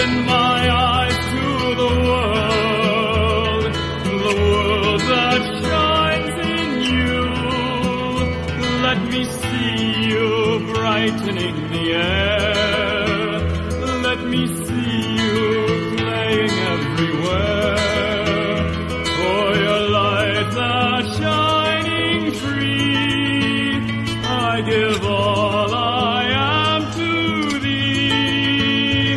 Open my eyes to the world that shines in you. Let me see you brightening the air. Let me see you playing everywhere. For your light that's shining free, I give all I am to thee.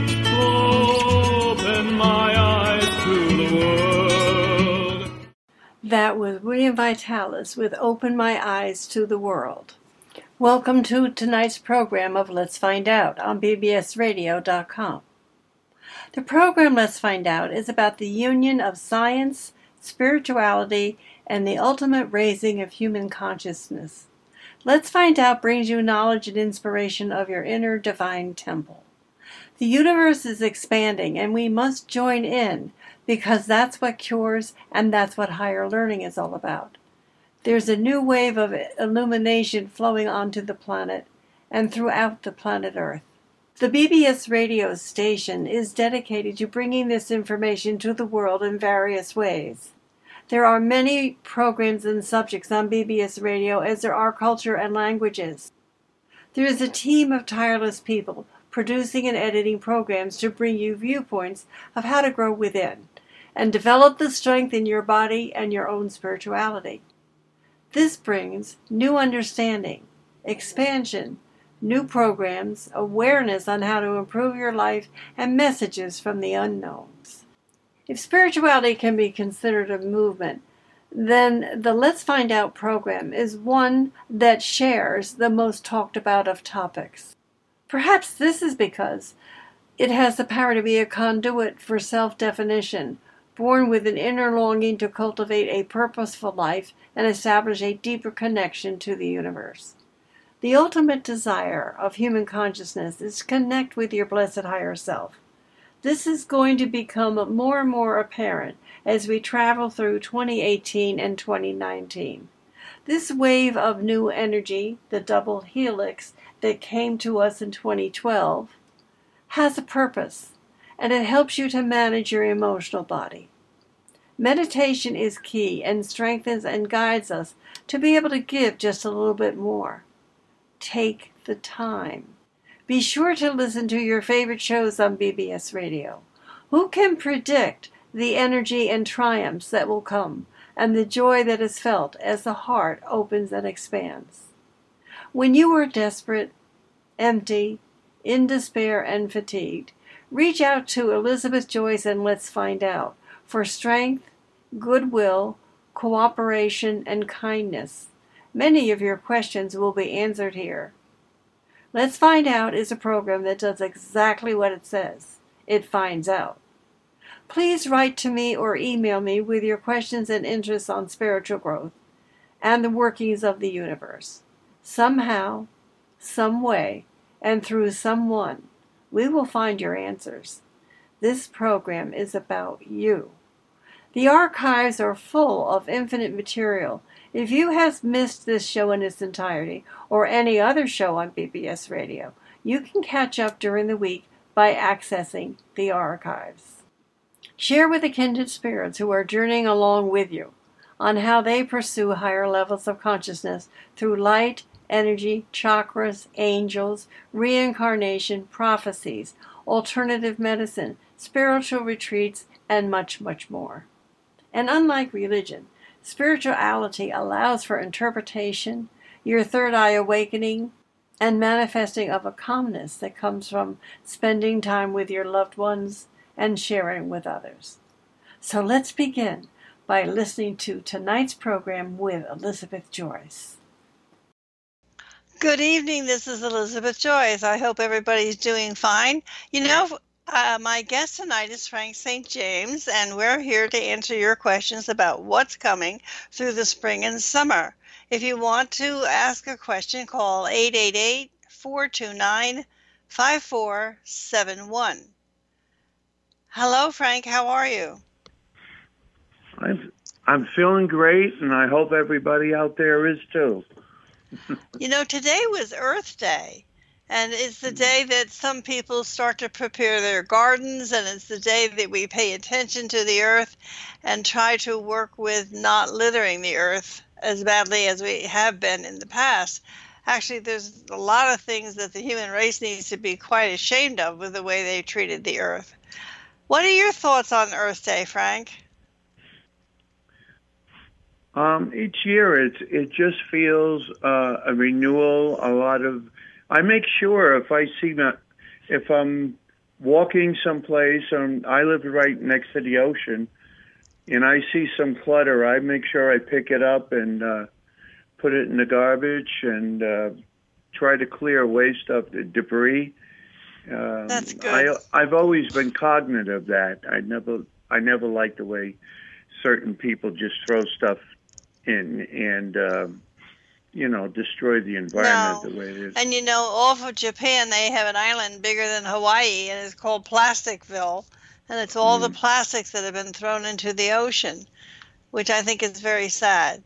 Open my eyes to the world. That was William Vitalis with Open My Eyes to the World. Welcome to tonight's program of Let's Find Out on bbsradio.com. The program Let's Find Out is about the union of science, spirituality, and the ultimate raising of human consciousness. Let's Find Out brings you knowledge and inspiration of your inner divine temple. The universe is expanding, and we must join in because that's what cures and that's what higher learning is all about. There's a new wave of illumination flowing onto the planet and throughout the planet Earth. The BBS radio station is dedicated to bringing this information to the world in various ways. There are many programs and subjects on BBS radio as there are culture and languages. There is a team of tireless people producing and editing programs to bring you viewpoints of how to grow within and develop the strength in your body and your own spirituality. This brings new understanding, expansion, new programs, awareness on how to improve your life, and messages from the unknowns. If spirituality can be considered a movement, then the Let's Find Out program is one that shares the most talked about of topics. Perhaps this is because it has the power to be a conduit for self-definition, born with an inner longing to cultivate a purposeful life and establish a deeper connection to the universe. The ultimate desire of human consciousness is to connect with your blessed higher self. This is going to become more and more apparent as we travel through 2018 and 2019. This wave of new energy, the double helix that came to us in 2012, has a purpose, and it helps you to manage your emotional body. Meditation is key and strengthens and guides us to be able to give just a little bit more. Take the time. Be sure to listen to your favorite shows on BBS Radio. Who can predict the energy and triumphs that will come and the joy that is felt as the heart opens and expands? When you are desperate, empty, in despair, and fatigued, reach out to Elizabeth Joyce and Let's Find Out for strength, goodwill, cooperation, and kindness. Many of your questions will be answered here. Let's Find Out is a program that does exactly what it says. It finds out. Please write to me or email me with your questions and interests on spiritual growth and the workings of the universe. Somehow, some way, and through someone, we will find your answers. This program is about you. The archives are full of infinite material. If you have missed this show in its entirety, or any other show on BBS Radio, you can catch up during the week by accessing the archives. Share with the kindred spirits who are journeying along with you on how they pursue higher levels of consciousness through light, energy, chakras, angels, reincarnation, prophecies, alternative medicine, spiritual retreats, and much, much more. And unlike religion, spirituality allows for interpretation, your third eye awakening, and manifesting of a calmness that comes from spending time with your loved ones and sharing with others. So let's begin by listening to tonight's program with Elizabeth Joyce. Good evening, this is Elizabeth Joyce. I hope everybody's doing fine. My guest tonight is Frank St. James, and we're here to answer your questions about what's coming through the spring and summer. If you want to ask a question, call 888-429-5471. Hello, Frank. How are you? I'm feeling great, and I hope everybody out there is too. Today was Earth Day, And it's the day that some people start to prepare their gardens, and it's the day that we pay attention to the earth and try to work with not littering the earth as badly as we have been in the past. Actually, there's a lot of things that the human race needs to be quite ashamed of with the way they treated the earth. What are your thoughts on Earth Day, Frank? Each year it just feels a renewal. I make sure if I'm walking someplace, I live right next to the ocean, and I see some clutter, I make sure I pick it up and put it in the garbage and try to clear away stuff, the debris. That's good. I've always been cognizant of that. I never liked the way certain people just throw stuff in and destroy the environment the way it is. And off of Japan, they have an island bigger than Hawaii, and it's called Plasticville, and it's all the plastics that have been thrown into the ocean, which I think is very sad.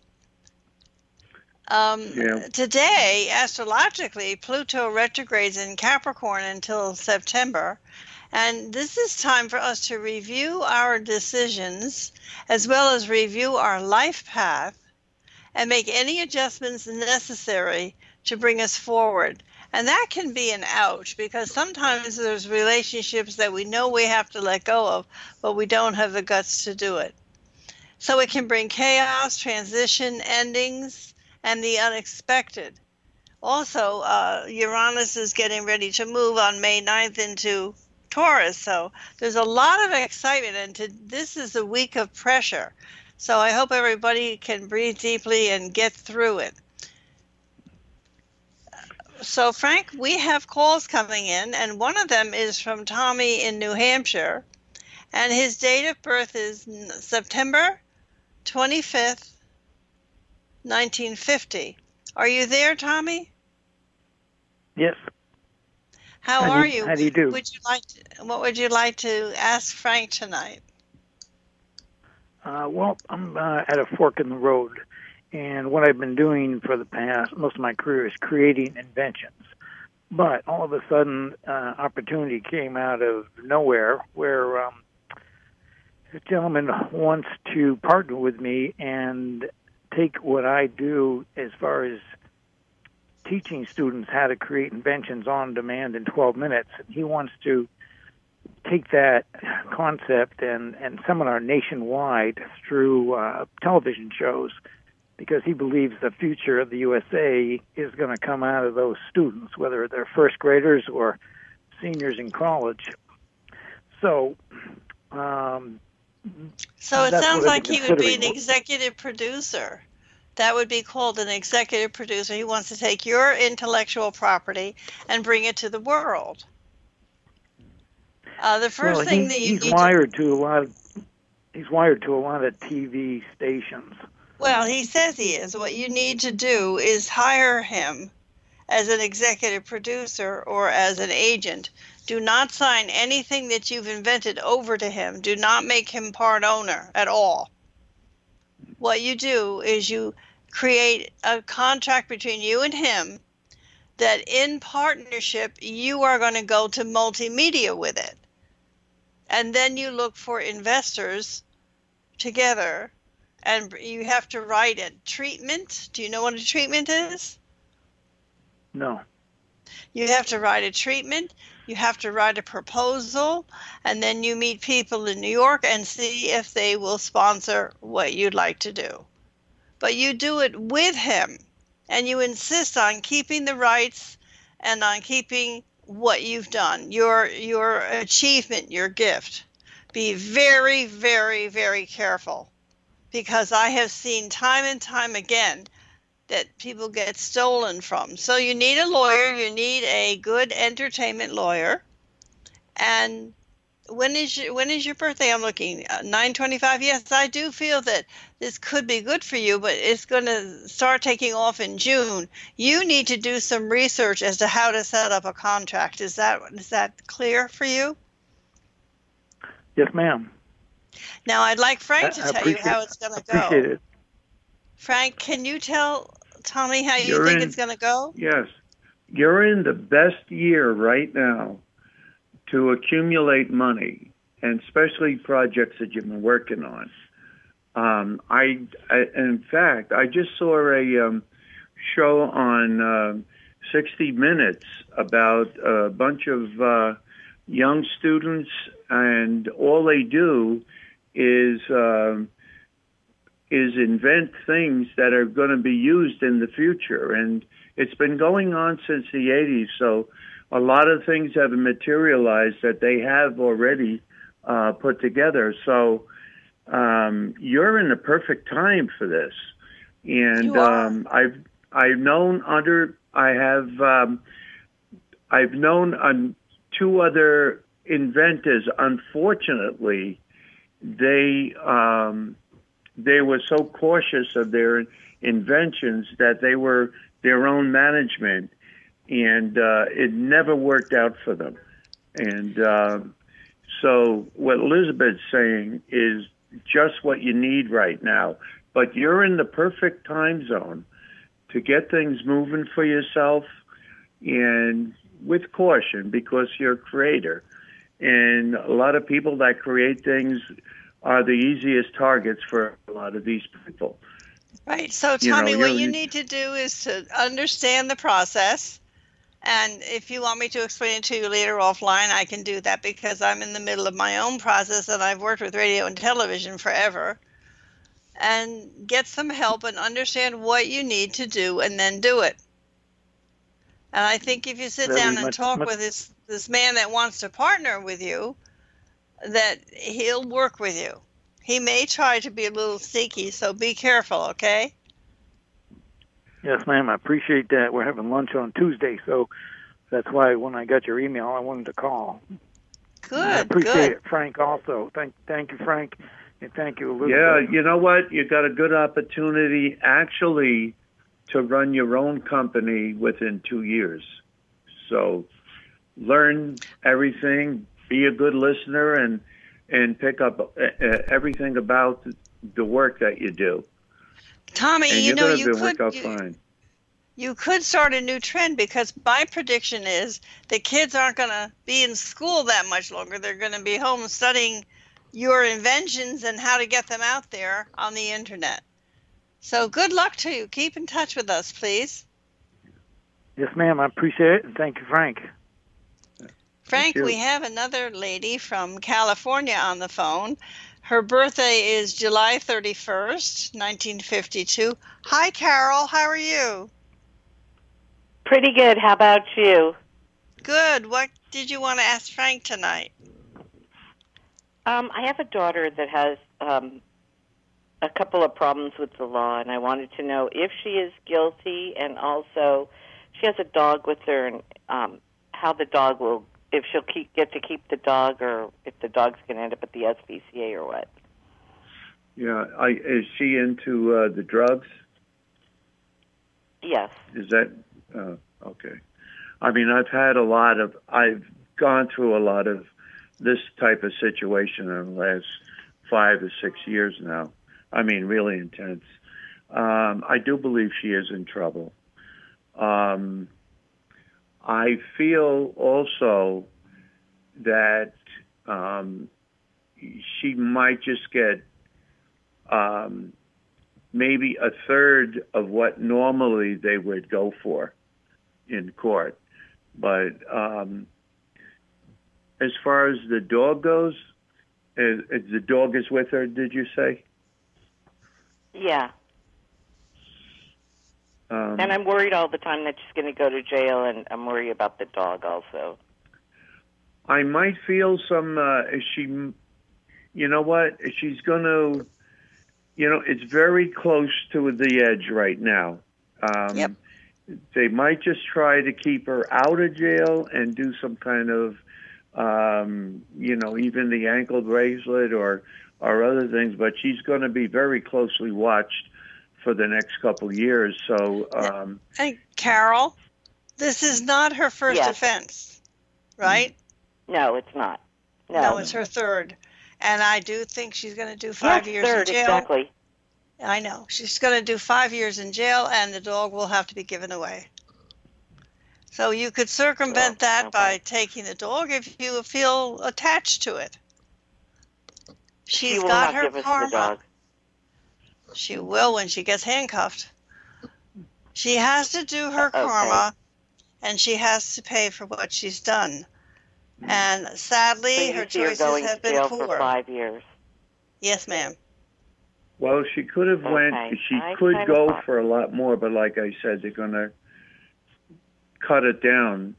Today, astrologically, Pluto retrogrades in Capricorn until September, and this is time for us to review our decisions as well as review our life path and make any adjustments necessary to bring us forward. And that can be an ouch, because sometimes there's relationships that we know we have to let go of, but we don't have the guts to do it. So it can bring chaos, transition, endings, and the unexpected. Also, Uranus is getting ready to move on May 9th into Taurus, so there's a lot of excitement, and this is a week of pressure. So I hope everybody can breathe deeply and get through it. So, Frank, we have calls coming in, and one of them is from Tommy in New Hampshire, and his date of birth is September 25th, 1950. Are you there, Tommy? Yes. How are you? How do you do? What would you like to ask Frank tonight? Well, I'm at a fork in the road, and what I've been doing for the past, most of my career, is creating inventions. But all of a sudden, opportunity came out of nowhere where a gentleman wants to partner with me and take what I do as far as teaching students how to create inventions on demand in 12 minutes. He wants to take that concept and seminar nationwide through television shows, because he believes the future of the USA is going to come out of those students, whether they're first graders or seniors in college. So it sounds like he would be an executive producer. That would be called an executive producer. He wants to take your intellectual property and bring it to the world. The first thing that you he's wired to a lot of TV stations. Well, he says he is. What you need to do is hire him as an executive producer or as an agent. Do not sign anything that you've invented over to him. Do not make him part owner at all. What you do is you create a contract between you and him that in partnership you are going to go to multimedia with it. And then you look for investors together, and you have to write a treatment. Do you know what a treatment is? No. You have to write a treatment. You have to write a proposal, and then you meet people in New York and see if they will sponsor what you'd like to do. But you do it with him, and you insist on keeping the rights and on keeping what you've done, your achievement, your gift. Be very, very, very careful, because I have seen time and time again that people get stolen from. So you need a lawyer. You need a good entertainment lawyer. And when is your birthday? I'm looking 9/25. Yes, I do feel that this could be good for you, but it's going to start taking off in June. You need to do some research as to how to set up a contract. Is that clear for you? Yes, ma'am. Now I'd like Frank to tell you how it's going to go. Appreciate it. Frank, can you tell Tommy how you think it's going to go? Yes. you're in the best year right now to accumulate money, and especially projects that you've been working on. In fact, I just saw a show on 60 Minutes about a bunch of young students, and all they do is invent things that are going to be used in the future. And it's been going on since the 80s, so a lot of things have materialized that they have already put together. So you're in the perfect time for this. And You are. I've known two other inventors. Unfortunately, they were so cautious of their inventions that they were their own management, and it never worked out for them. And so what Elizabeth's saying is just what you need right now. But you're in the perfect time zone to get things moving for yourself, and with caution, because you're a creator. And a lot of people that create things are the easiest targets for a lot of these people. Right. So, You know, Tommy, what you're- you need to do is to understand the process. And if you want me to explain it to you later offline, I can do that, because I'm in the middle of my own process and I've worked with radio and television forever. And get some help and understand what you need to do, and then do it. And I think if you sit Very down and much- talk much- with this man that wants to partner with you, that he'll work with you. He may try to be a little sneaky, so be careful, okay? Yes, ma'am. I appreciate that. We're having lunch on Tuesday, so that's why when I got your email, I wanted to call. Good, I appreciate good. it, Frank. Also, thank you, Frank, and thank you, Elizabeth. Yeah, you know what? You got a good opportunity actually to run your own company within 2 years. So learn everything, be a good listener, and pick up everything about the work that you do. Tommy, And you you're know, going you to work could out fine. you could start a new trend, because my prediction is the kids aren't going to be in school that much longer. They're going to be home studying your inventions and how to get them out there on the internet. So good luck to you. Keep in touch with us, please. Yes, ma'am. I appreciate it, and thank you, Frank. Frank, you. we have another lady from California on the phone. Her birthday is July 31st, 1952. Hi, Carol. How are you? Pretty good. How about you? Good. What did you want to ask Frank tonight? I have a daughter that has a couple of problems with the law, and I wanted to know if she is guilty, and also she has a dog with her, and how the dog will, if she'll get to keep the dog, or if the dog's going to end up at the SPCA or what. Yeah, is she into the drugs? Yes. Is that okay? I mean, I've gone through a lot of this type of situation in the last 5 or 6 years now. I mean, really intense. I do believe she is in trouble. I feel also that she might just get maybe a third of what normally they would go for in court. But as far as the dog goes, the dog is with her, did you say? Yeah. And I'm worried all the time that she's going to go to jail, and I'm worried about the dog also. I might feel some, you know what, she's going to, it's very close to the edge right now. Yep. They might just try to keep her out of jail and do some kind of, even the ankle bracelet or other things, but she's going to be very closely watched for the next couple of years. So, Hey, Carol, this is not her first Yes. offense, right? No, it's not. No, it's her third. And I do think she's going to do 5 years third, in jail. exactly. I know. She's going to do 5 years in jail, and the dog will have to be given away. So you could circumvent that okay. by taking the dog if you feel attached to it. She She's will got not her give us the karma. dog. She will when she gets handcuffed. She has to do her Okay. karma, and she has to pay for what she's done. And So sadly, you her see her choices going have to been jail poor. for 5 years. Yes, ma'am. Well, she could have Okay. she I could kinda go thought- for a lot more, but like I said, they're going to cut it down,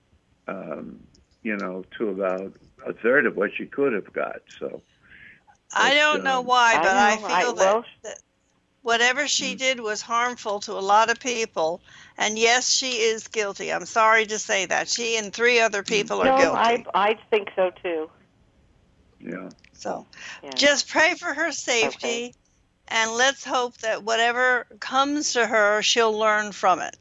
to about a third of what she could have got. So I don't know why, but I feel that whatever she did was harmful to a lot of people. And yes, she is guilty. I'm sorry to say that. She and 3 other people are guilty. I think so too. yeah. So Yeah. just pray for her safety, and let's hope that whatever comes to her, she'll learn from it.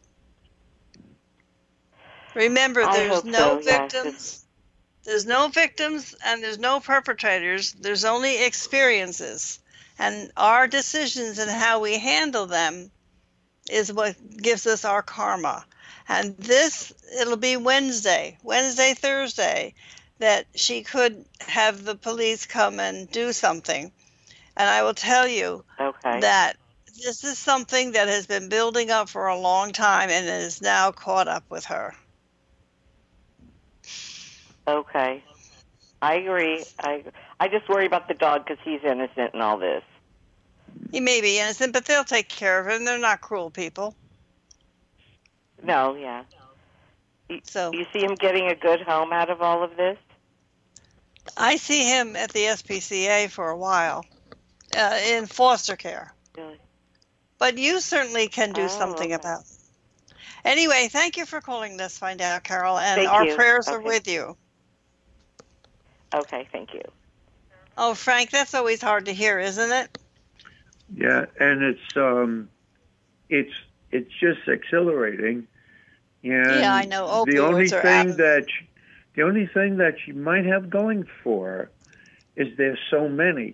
Remember, I there's hope no so, yes. victims. There's no victims and there's no perpetrators. There's only experiences. And our decisions and how we handle them is what gives us our karma. And it'll be Wednesday, Thursday, that she could have the police come and do something. And I will tell you that this is something that has been building up for a long time and is now caught up with her. Okay. I agree. I just worry about the dog because he's innocent in all this. He may be innocent, but they'll take care of him. They're not cruel people. No, yeah. So you see him getting a good home out of all of this? I see him at the SPCA for a while, in foster care. Really? But you certainly can do something about it. Anyway, thank you for calling Let's Find Out, Carol, and our prayers are with you. Okay, thank you. Oh, Frank, that's always hard to hear, isn't it? Yeah, and it's just exhilarating. And yeah, I know. The only thing that she might have going for her is there's so many.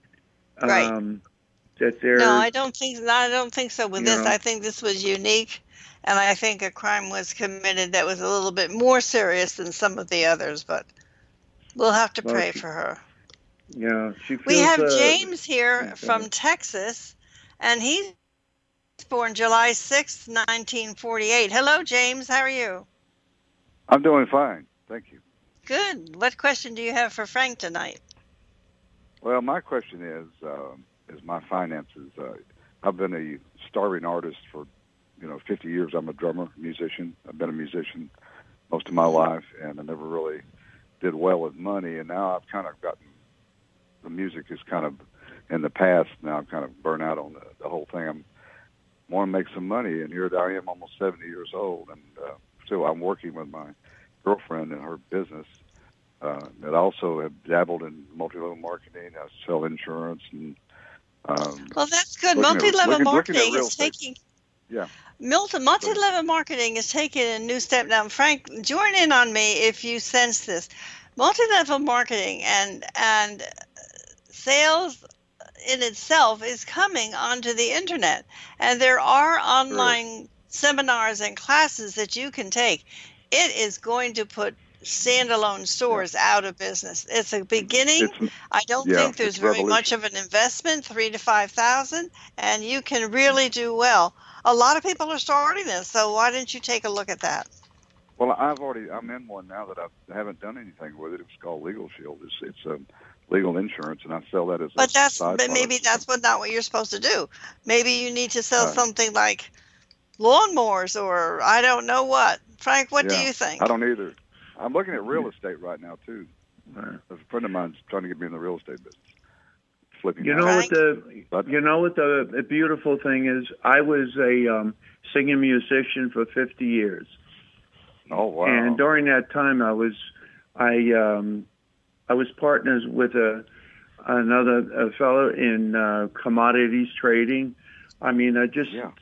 Right. That they're. No, I don't think so with this. I think this was unique, and I think a crime was committed that was a little bit more serious than some of the others. But we'll have to pray for her. Yeah, we have James here from Texas, and he's born July 6th, 1948. Hello, James. How are you? I'm doing fine. Thank you. Good. What question do you have for Frank tonight? Well, my question is my finances. I've been a starving artist for, 50 years. I'm a drummer, musician. I've been a musician most of my life, and I never really did well with money. And now I've kind of gotten, the music is kind of in the past. Now I'm kind of burnt out on the whole thing. I want to make some money, and here I am, almost 70 years old, and still I'm working with my girlfriend in her business. That also have dabbled in multi-level marketing. I sell insurance and. Well, that's good. Multi-level marketing is taking. Yeah. Multi-level marketing is taking a new step now. Frank, join in on me if you sense this. Multi-level marketing and sales in itself is coming onto the internet, and there are online seminars and classes that you can take. It is going to put standalone stores out of business. It's a beginning. I don't think there's very much of an investment, $3,000 to $5,000, and you can really do well. A lot of people are starting this, so why didn't you take a look at that? Well, I'm in one now that I haven't done anything with it. It's called Legal Shield. It's legal insurance, and I sell that as but maybe that's not what you're supposed to do. Maybe you need to sell something like lawnmowers or I don't know what. Frank, what do you think? I don't either. I'm looking at real estate right now too. A friend of mine's trying to get me in the real estate business. Flipping. You know what the beautiful thing is? I was a singing musician for 50 years. Oh wow! And during that time, I was partners with another fellow in commodities trading. I mean, I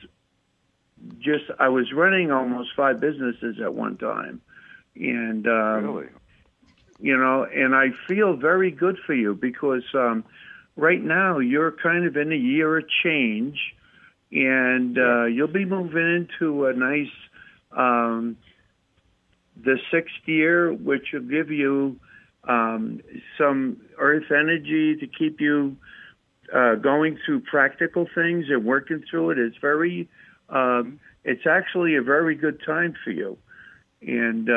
was running almost 5 businesses at one time. And, really? And I feel very good for you because right now you're kind of in a year of change, and you'll be moving into a nice the sixth year, which will give you some earth energy to keep you going through practical things and working through it. It's very, it's actually a very good time for you. And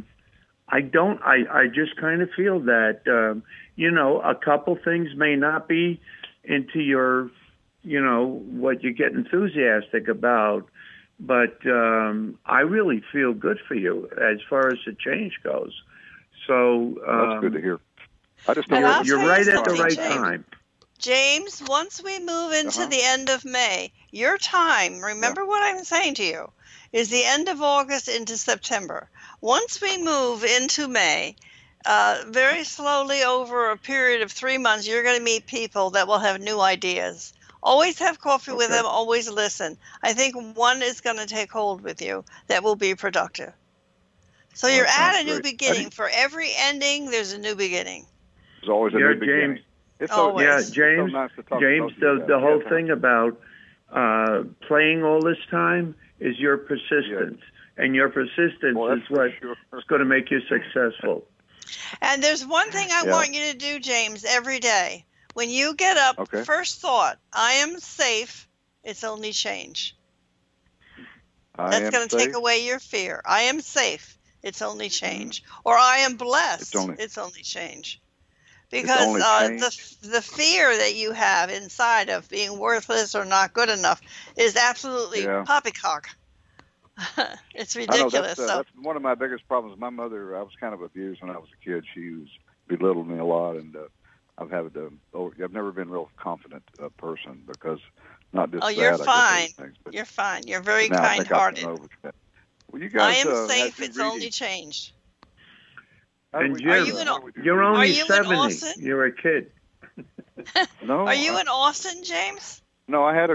I just kind of feel that, a couple things may not be into your, what you get enthusiastic about, but I really feel good for you as far as the change goes. So that's good to hear. I just don't you're right at the right James. time. James, once we move into the end of May, your time, remember what I'm saying to you, is the end of August into September. Once we move into May, very slowly over a period of 3 months, you're going to meet people that will have new ideas. Always have coffee with them, always listen. I think one is going to take hold with you that will be productive. So you're at a new beginning. For every ending, there's a new beginning. There's always a new beginning. James, James, the whole thing about playing all this time is your persistence. And your persistence is what's going to make you successful. And there's one thing I want you to do, James, every day. When you get up, first thought, I am safe, it's only change. That's going to take away your fear. I am safe, it's only change. Or I am blessed, it's only change. Because the fear that you have inside of being worthless or not good enough is absolutely poppycock. It's ridiculous. I know that's one of my biggest problems. My mother, I was kind of abused when I was a kid. She was belittled me a lot, and I've never been a real confident person because not just you're fine. You're fine. You're very kind-hearted. Well, you guys, I am safe. It's only changed. And Jim, you're only 70. You're a kid. No. Are you in Austin, James? No, I had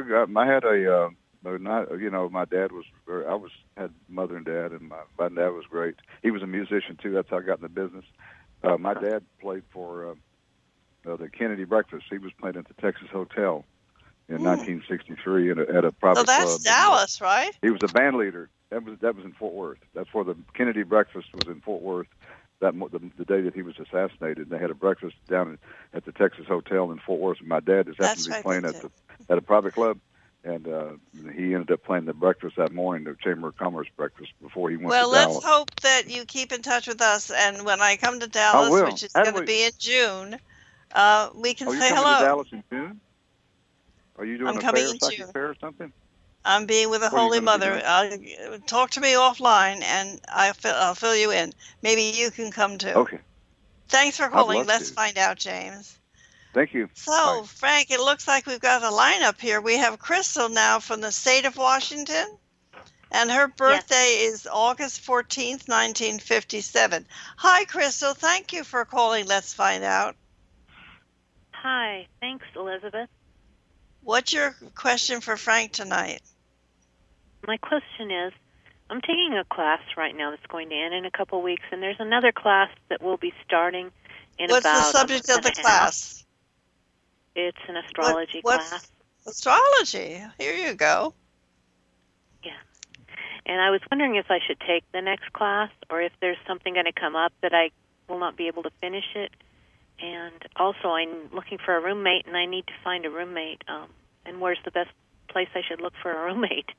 my dad was had mother and dad, and my dad was great. He was a musician too. That's how I got in the business. My dad played for the Kennedy Breakfast. He was playing at the Texas Hotel in 1963 at a private club. So that's Dallas, right? He was a band leader. That was in Fort Worth. That's where the Kennedy Breakfast was in Fort Worth. The day that he was assassinated, they had a breakfast down at the Texas Hotel in Fort Worth. And my dad just happened to be playing at a private club, and he ended up playing the breakfast that morning, the Chamber of Commerce breakfast, before he went to Dallas. Well, let's hope that you keep in touch with us, and when I come to Dallas, which is going to be in June, we can say hello. Are you coming to Dallas in June? Are you doing a fair or something? I'm being with the Holy Mother. Talk to me offline, and I'll fill you in. Maybe you can come too. Okay. Thanks for calling. Let's find out, James. Thank you. So, bye. Frank, it looks like we've got a lineup here. We have Crystal now from the state of Washington, and her birthday is August 14th, 1957. Hi, Crystal. Thank you for calling. Let's find out. Hi. Thanks, Elizabeth. What's your question for Frank tonight? My question is, I'm taking a class right now that's going to end in a couple weeks, and there's another class that will be starting in What's about the subject of the class? It's an astrology class. Astrology? Here you go. Yeah. And I was wondering if I should take the next class or if there's something going to come up that I will not be able to finish it. And also, I'm looking for a roommate, and I need to find a roommate. And where's the best place I should look for a roommate?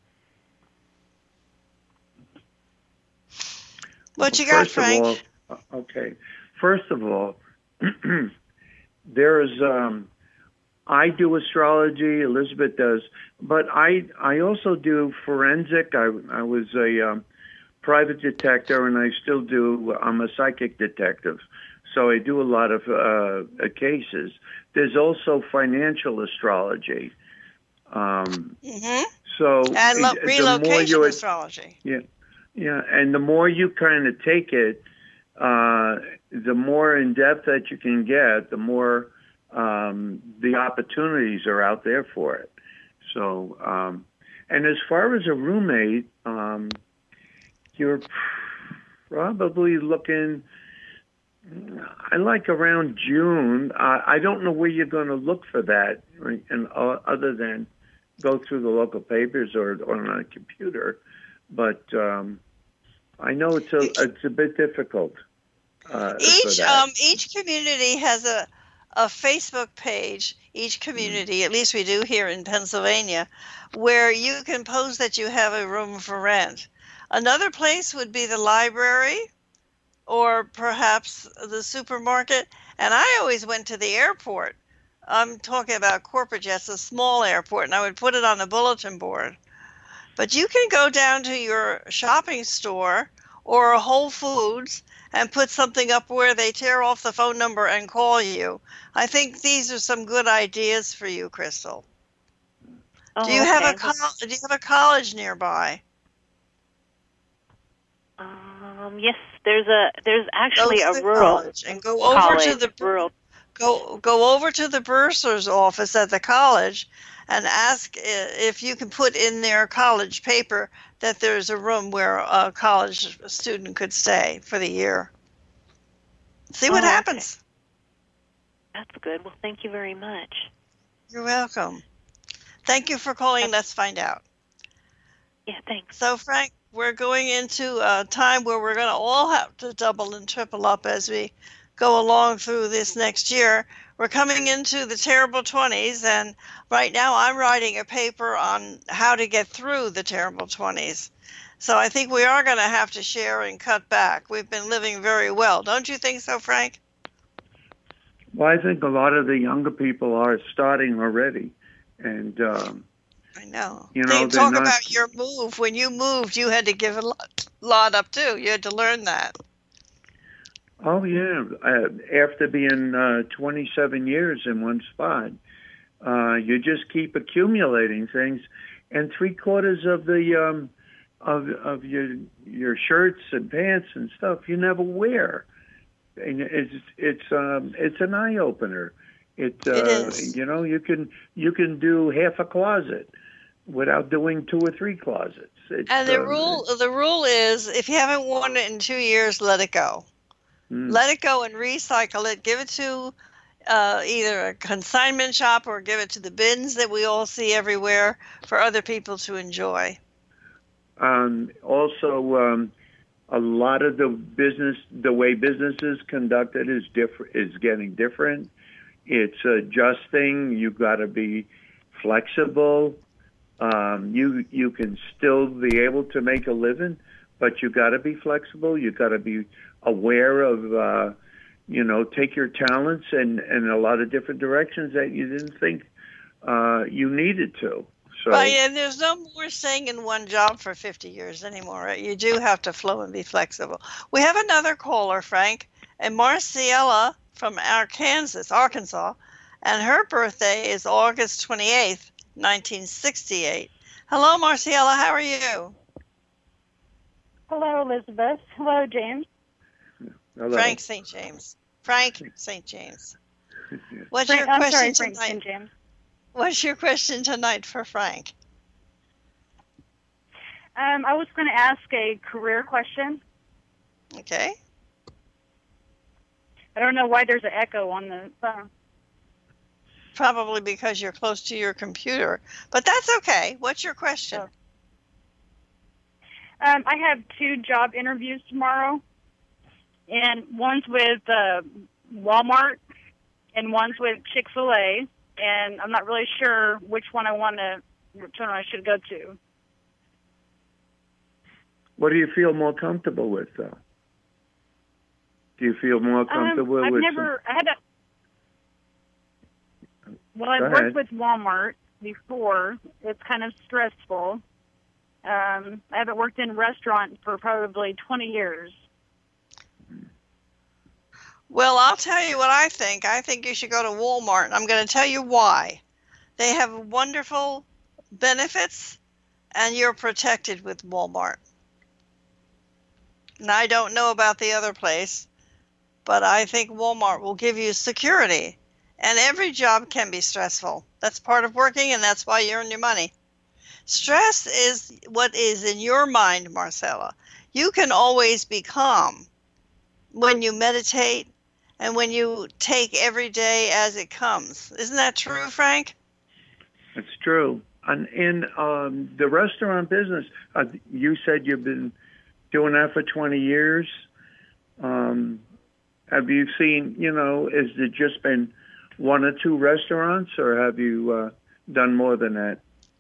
What you got, Frank? First of all, there's I do astrology. Elizabeth does, but I also do forensic. I was a private detective, and I still do. I'm a psychic detective. So I do a lot of cases. There's also financial astrology. So and relocation astrology. Yeah, and the more you kind of take it, the more in depth that you can get, the more the opportunities are out there for it. So, and as far as a roommate, you're probably looking. I like around June. I don't know where you're going to look for that, and other than go through the local papers or on a computer. But I know it's a bit difficult. Each community has a Facebook page. Each community, at least we do here in Pennsylvania, where you can post that you have a room for rent. Another place would be the library, or perhaps the supermarket. And I always went to the airport. I'm talking about corporate jets, a small airport, and I would put it on a bulletin board. But you can go down to your shopping store or a Whole Foods and put something up where they tear off the phone number and call you. I think these are some good ideas for you, Crystal. Oh, do you have okay. a college nearby? Yes, there's actually a rural college and go over to the rural. Go over to the bursar's office at the college and ask if you can put in their college paper that there's a room where a college student could stay for the year. See what happens. Okay. That's good. Well, thank you very much. You're welcome. Thank you for calling. Let's find out. Yeah, thanks. So, Frank, we're going into a time where we're going to all have to double and triple up as we go along through this next year. We're coming into the terrible 20s, and right now I'm writing a paper on how to get through the terrible 20s. So I think we are going to have to share and cut back. We've been living very well. Don't you think so, Frank? Well, I think a lot of the younger people are starting already. And I know. They talk about your move. When you moved, you had to give a lot up, too. You had to learn that. Oh, yeah. After being 27 years in one spot, you just keep accumulating things. And 3/4 of the of your shirts and pants and stuff you never wear. And it's an eye opener. It is. You can do half a closet without doing 2 or 3 closets. And the rule is, if you haven't worn it in 2 years, let it go. Let it go and recycle it. Give it to either a consignment shop or give it to the bins that we all see everywhere for other people to enjoy. Also, a lot of the way business is conducted is getting different. It's adjusting. You've got to be flexible. You can still be able to make a living, but you got to be flexible. You got to be aware of, take your talents in a lot of different directions that you didn't think you needed to. So, and there's no more staying in one job for 50 years anymore. Right? You do have to flow and be flexible. We have another caller, Frank, and Marciella from Arkansas, and her birthday is August 28th, 1968. Hello, Marciella. How are you? Hello, Elizabeth. Hello, James. Hello. Frank St. James. What's your question tonight? St. James. What's your question tonight for Frank? I was going to ask a career question. Okay. I don't know why there's an echo on the phone. Probably because you're close to your computer, but that's okay. What's your question? I have 2 job interviews tomorrow, and one's with Walmart and one's with Chick-fil-A, and I'm not really sure which one I should go to. What do you feel more comfortable with, though? Do you feel more comfortable with? I've worked with Walmart before. It's kind of stressful. I haven't worked in a restaurant for probably 20 years. Well, I'll tell you what I think. I think you should go to Walmart, and I'm going to tell you why. They have wonderful benefits, and you're protected with Walmart. And I don't know about the other place, but I think Walmart will give you security. And every job can be stressful. That's part of working, and that's why you earn your money. Stress is what is in your mind, Marcella. You can always be calm when you meditate and when you take every day as it comes. Isn't that true, Frank? It's true. And in the restaurant business, you said you've been doing that for 20 years. Have you seen, has it just been one or two restaurants, or have you done more than that?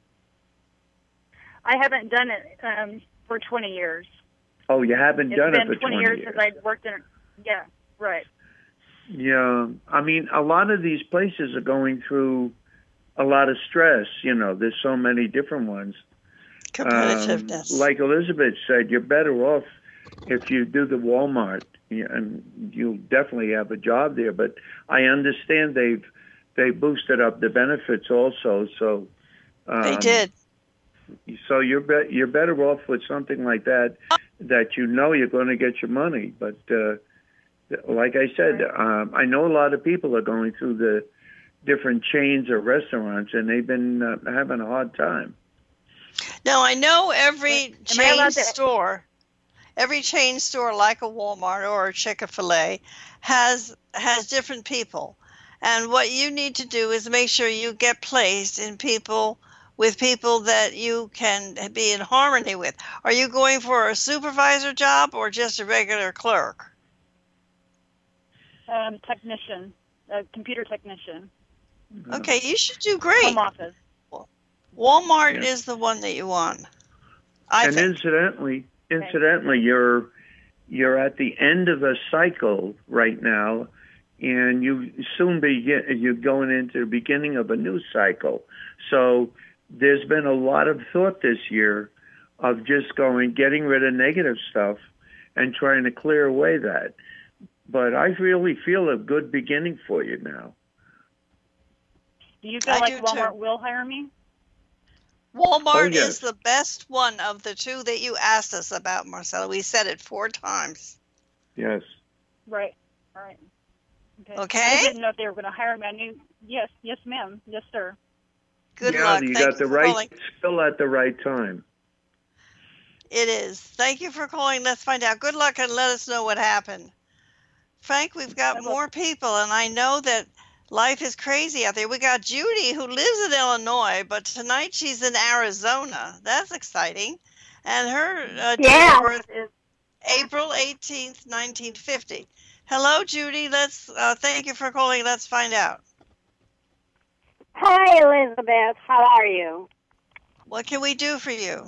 I haven't done it for 20 years. Oh, you haven't done it for 20 years since I worked in it. Yeah, right. Yeah, I mean, a lot of these places are going through a lot of stress. There's so many different ones. Competitiveness. Like Elizabeth said, you're better off if you do the Walmart, and you'll definitely have a job there. But I understand they boosted up the benefits also. So they did. So you're better off with something like that you're going to get your money. But like I said, I know a lot of people are going through the different chains or restaurants, and they've been having a hard time. Now, I know every chain store like a Walmart or a Chick-fil-A has different people. And what you need to do is make sure you get placed with people that you can be in harmony with. Are you going for a supervisor job or just a regular clerk? Technician, computer technician. Okay, you should do great. Home office. Walmart is the one that you want. I think. Incidentally, you're at the end of a cycle right now, and you soon you're going into the beginning of a new cycle. So there's been a lot of thought this year of just getting rid of negative stuff and trying to clear away that. But I really feel a good beginning for you now. Do you feel like Walmart will hire me? Walmart is the best one of the two that you asked us about, Marcella. We said it 4 times. Yes. Right. All right. Okay. I didn't know if they were going to hire me. I knew. Yes, ma'am. Yes, sir. Good luck. You got the right skill at the right time. It is. Thank you for calling. Let's find out. Good luck, and let us know what happened. Frank, we've got more people, and I know that life is crazy out there. We got Judy, who lives in Illinois, but tonight she's in Arizona. That's exciting. And her date of birth is April 18th, 1950. Hello, Judy. Thank you for calling. Let's find out. Hi, Elizabeth. How are you? What can we do for you?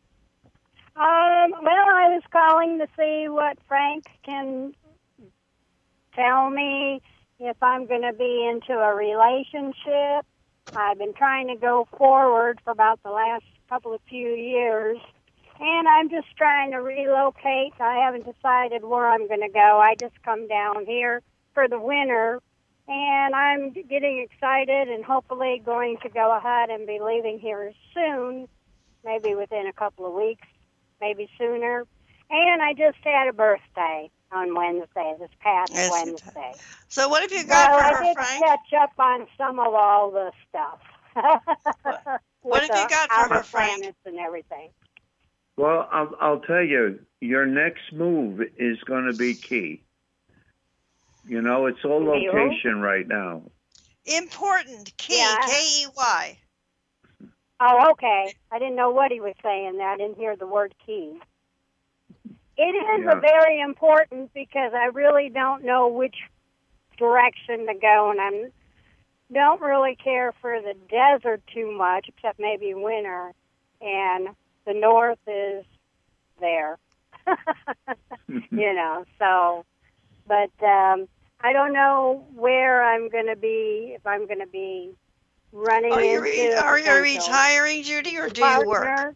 Well, I was calling to see what Frank can tell me if I'm going to be into a relationship. I've been trying to go forward for about the last few years, and I'm just trying to relocate. I haven't decided where I'm going to go. I just come down here for the winter, and I'm getting excited and hopefully going to go ahead and be leaving here soon, maybe within a couple of weeks, maybe sooner. And I just had a birthday on Wednesday, this past Wednesday. So what have you got for her, Frank? I did catch up on some of all the stuff. What have you got for her, Frank? Planets and everything. Well, I'll tell you, your next move is going to be key. It's all location right now. Important. Key. K-E-Y. Oh, okay. I didn't know what he was saying there. I didn't hear the word key. It is very important because I really don't know which direction to go, and I don't really care for the desert too much, except maybe winter, and the north is there. But I don't know where I'm going to be, if I'm going to be running Are you retiring, Judy, or do you work?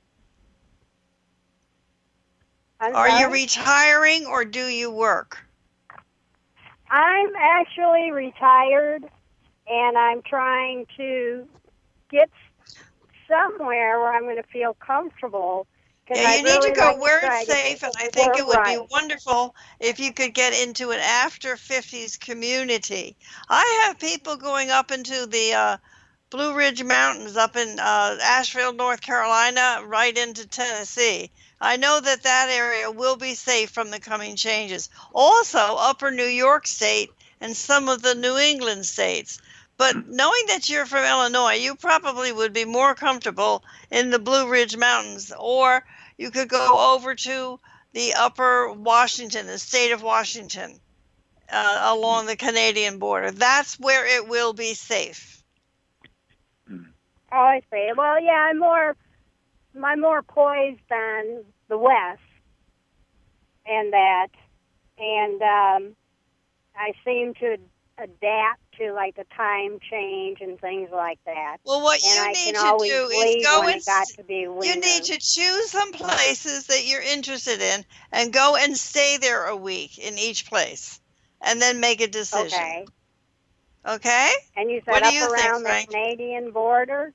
Are you retiring or do you work? I'm actually retired, and I'm trying to get somewhere where I'm going to feel comfortable. Yeah, you need to go where it's safe, and I think it would be wonderful if you could get into an after-50s community. I have people going up into the Blue Ridge Mountains up in Asheville, North Carolina, right into Tennessee. I know that area will be safe from the coming changes. Also, upper New York State and some of the New England states. But knowing that you're from Illinois, you probably would be more comfortable in the Blue Ridge Mountains, or you could go over to the upper Washington, the state of Washington, along the Canadian border. That's where it will be safe. Oh, I see. Well, yeah, I'm more poised than the West and that, and I seem to adapt to like the time change and things like that. Well, what and you I need can to always do is leave go when and it got to be winter. you need to choose some places that you're interested in and go and stay there a week in each place, and then make a decision. Okay. Okay? And you What said do you up think, around the Frank? Canadian border?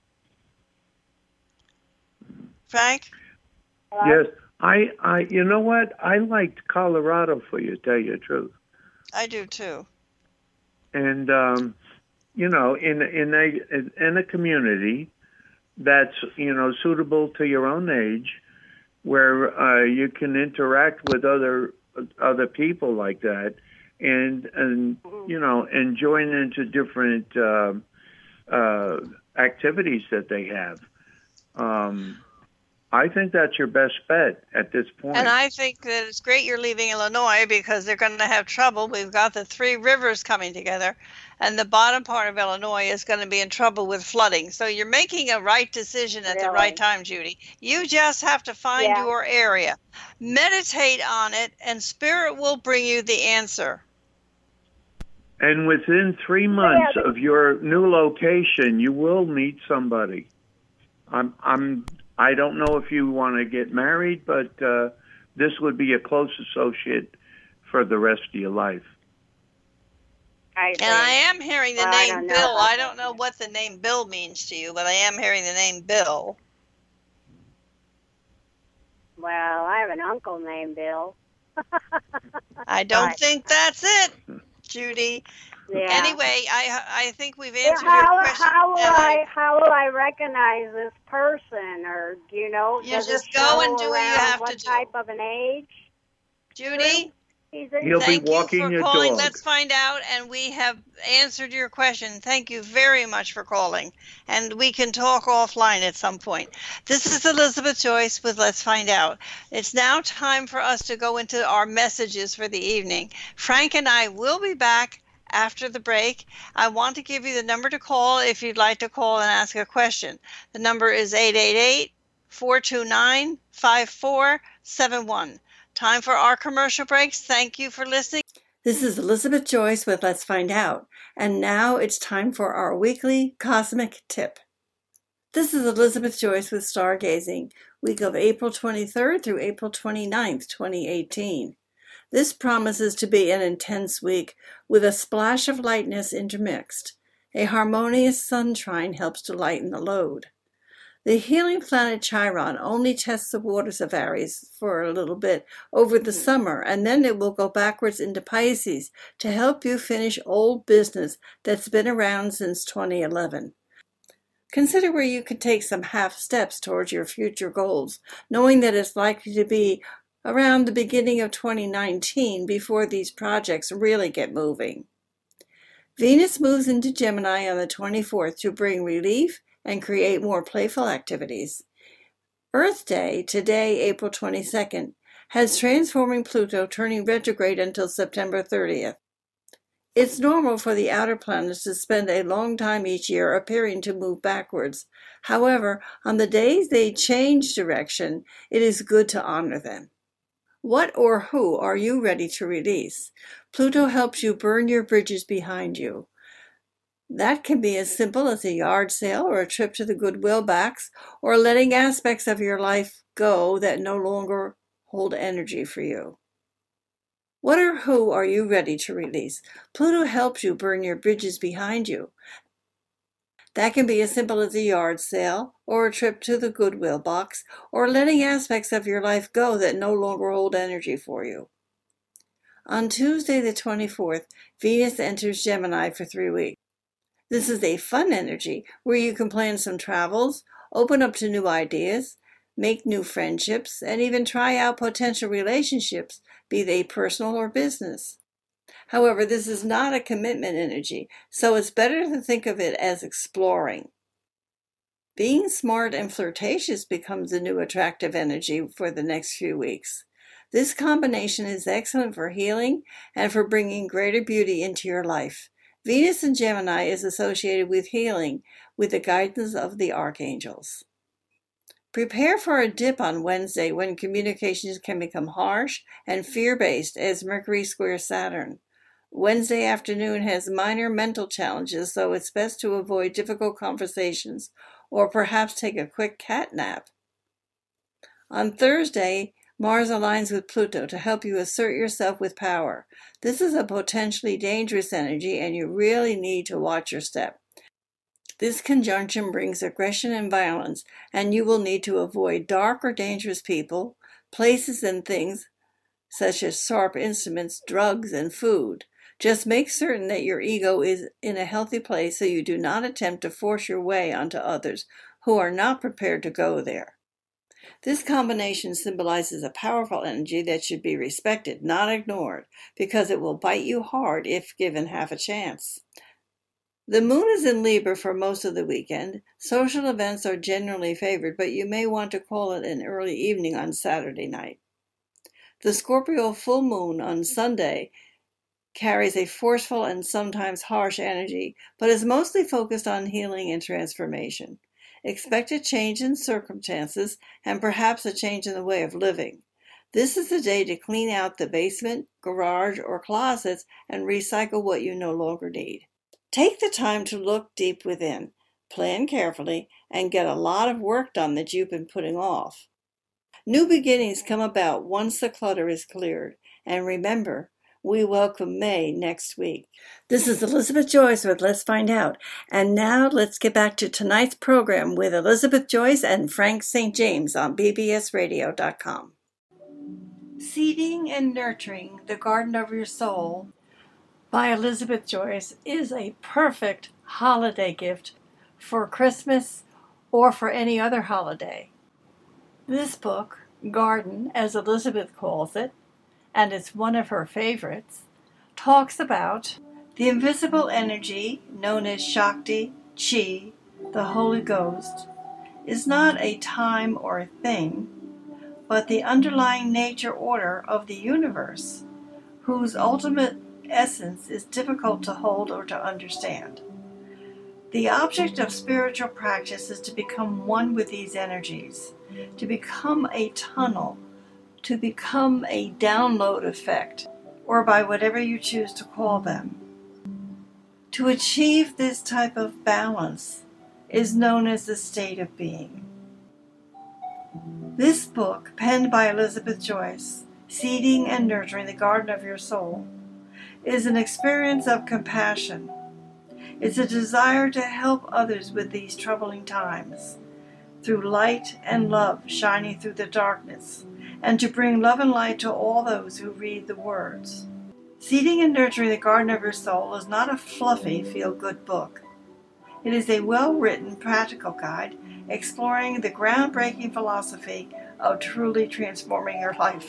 Frank? Hello? Yes, I, you know what? I liked Colorado, for you to tell you the truth. I do too. And you know, in a community that's, you know, suitable to your own age, where you can interact with other people like that, and you know, and join into different activities that they have. I think that's your best bet at this point. And I think that it's great you're leaving Illinois, because they're going to have trouble. We've got the three rivers coming together, and the bottom part of Illinois is going to be in trouble with flooding. So you're making a right decision at the right time, Judy. You just have to find your area. Meditate on it, and Spirit will bring you the answer. And within 3 months of your new location, you will meet somebody. I don't know if you want to get married, but this would be a close associate for the rest of your life. And I am hearing the name Bill. I don't know what the name Bill means to you, but I am hearing the name Bill. Well, I have an uncle named Bill. I don't think that's it, Judy. Yeah. Anyway, I think we've answered how, your question. How will I recognize this person, or do you know? You does just it go and show do what you around have what to do. type of an age? Judy, He'll thank be walking you for your calling. dog. Let's find out, and we have answered your question. Thank you very much for calling, and we can talk offline at some point. This is Elizabeth Joyce with Let's Find Out. It's now time for us to go into our messages for the evening. Frank and I will be back after the break. I want to give you the number to call if you'd like to call and ask a question. The number is 888-429-5471. Time for our commercial breaks. Thank you for listening. This is Elizabeth Joyce with Let's Find Out, and now it's time for our weekly Cosmic Tip. This is Elizabeth Joyce with Stargazing, week of April 23rd through April 29th, 2018. This promises to be an intense week with a splash of lightness intermixed. A harmonious sunshine helps to lighten the load. The healing planet Chiron only tests the waters of Aries for a little bit over the summer, and then it will go backwards into Pisces to help you finish old business that's been around since 2011. Consider where you can take some half steps towards your future goals, knowing that it's likely to be around the beginning of 2019 before these projects really get moving. Venus moves into Gemini on the 24th to bring relief and create more playful activities. Earth Day, today, April 22nd, has transforming Pluto turning retrograde until September 30th. It's normal for the outer planets to spend a long time each year appearing to move backwards. However, on the days they change direction, it is good to honor them. What or who are you ready to release? Pluto helps you burn your bridges behind you. That can be as simple as a yard sale or a trip to the Goodwill box, or letting aspects of your life go that no longer hold energy for you. What or who are you ready to release? Pluto helps you burn your bridges behind you. That can be as simple as a yard sale, or a trip to the Goodwill box, or letting aspects of your life go that no longer hold energy for you. On Tuesday the 24th, Venus enters Gemini for 3 weeks. This is a fun energy where you can plan some travels, open up to new ideas, make new friendships, and even try out potential relationships, be they personal or business. However, this is not a commitment energy, so it's better to think of it as exploring. Being smart and flirtatious becomes a new attractive energy for the next few weeks. This combination is excellent for healing and for bringing greater beauty into your life. Venus in Gemini is associated with healing with the guidance of the archangels. Prepare for a dip on Wednesday when communications can become harsh and fear-based as Mercury squares Saturn. Wednesday afternoon has minor mental challenges, so it's best to avoid difficult conversations or perhaps take a quick cat nap. On Thursday, Mars aligns with Pluto to help you assert yourself with power. This is a potentially dangerous energy, and you really need to watch your step. This conjunction brings aggression and violence, and you will need to avoid dark or dangerous people, places, and things such as sharp instruments, drugs, and food. Just make certain that your ego is in a healthy place so you do not attempt to force your way onto others who are not prepared to go there. This combination symbolizes a powerful energy that should be respected, not ignored, because it will bite you hard if given half a chance. The moon is in Libra for most of the weekend. Social events are generally favored, but you may want to call it an early evening on Saturday night. The Scorpio full moon on Sunday carries a forceful and sometimes harsh energy, but is mostly focused on healing and transformation. Expect a change in circumstances and perhaps a change in the way of living. This is the day to clean out the basement, garage, or closets and recycle what you no longer need. Take the time to look deep within, plan carefully, and get a lot of work done that you've been putting off. New beginnings come about once the clutter is cleared. And remember, we welcome May next week. This is Elizabeth Joyce with Let's Find Out. And now let's get back to tonight's program with Elizabeth Joyce and Frank St. James on bbsradio.com. Seeding and Nurturing the Garden of Your Soul by Elizabeth Joyce is a perfect holiday gift for Christmas or for any other holiday. This book, Garden, as Elizabeth calls it, and it's one of her favorites, talks about the invisible energy known as Shakti, Chi, the Holy Ghost, is not a time or a thing, but the underlying nature order of the universe, whose ultimate essence is difficult to hold or to understand. The object of spiritual practice is to become one with these energies, to become a tunnel, to become a download effect, or by whatever you choose to call them. To achieve this type of balance is known as the state of being. This book, penned by Elizabeth Joyce, Seeding and Nurturing the Garden of Your Soul, is an experience of compassion. It's a desire to help others with these troubling times, through light and love shining through the darkness, and to bring love and light to all those who read the words. Seeding and Nurturing the Garden of Your Soul is not a fluffy, feel-good book. It is a well-written, practical guide exploring the groundbreaking philosophy of truly transforming your life.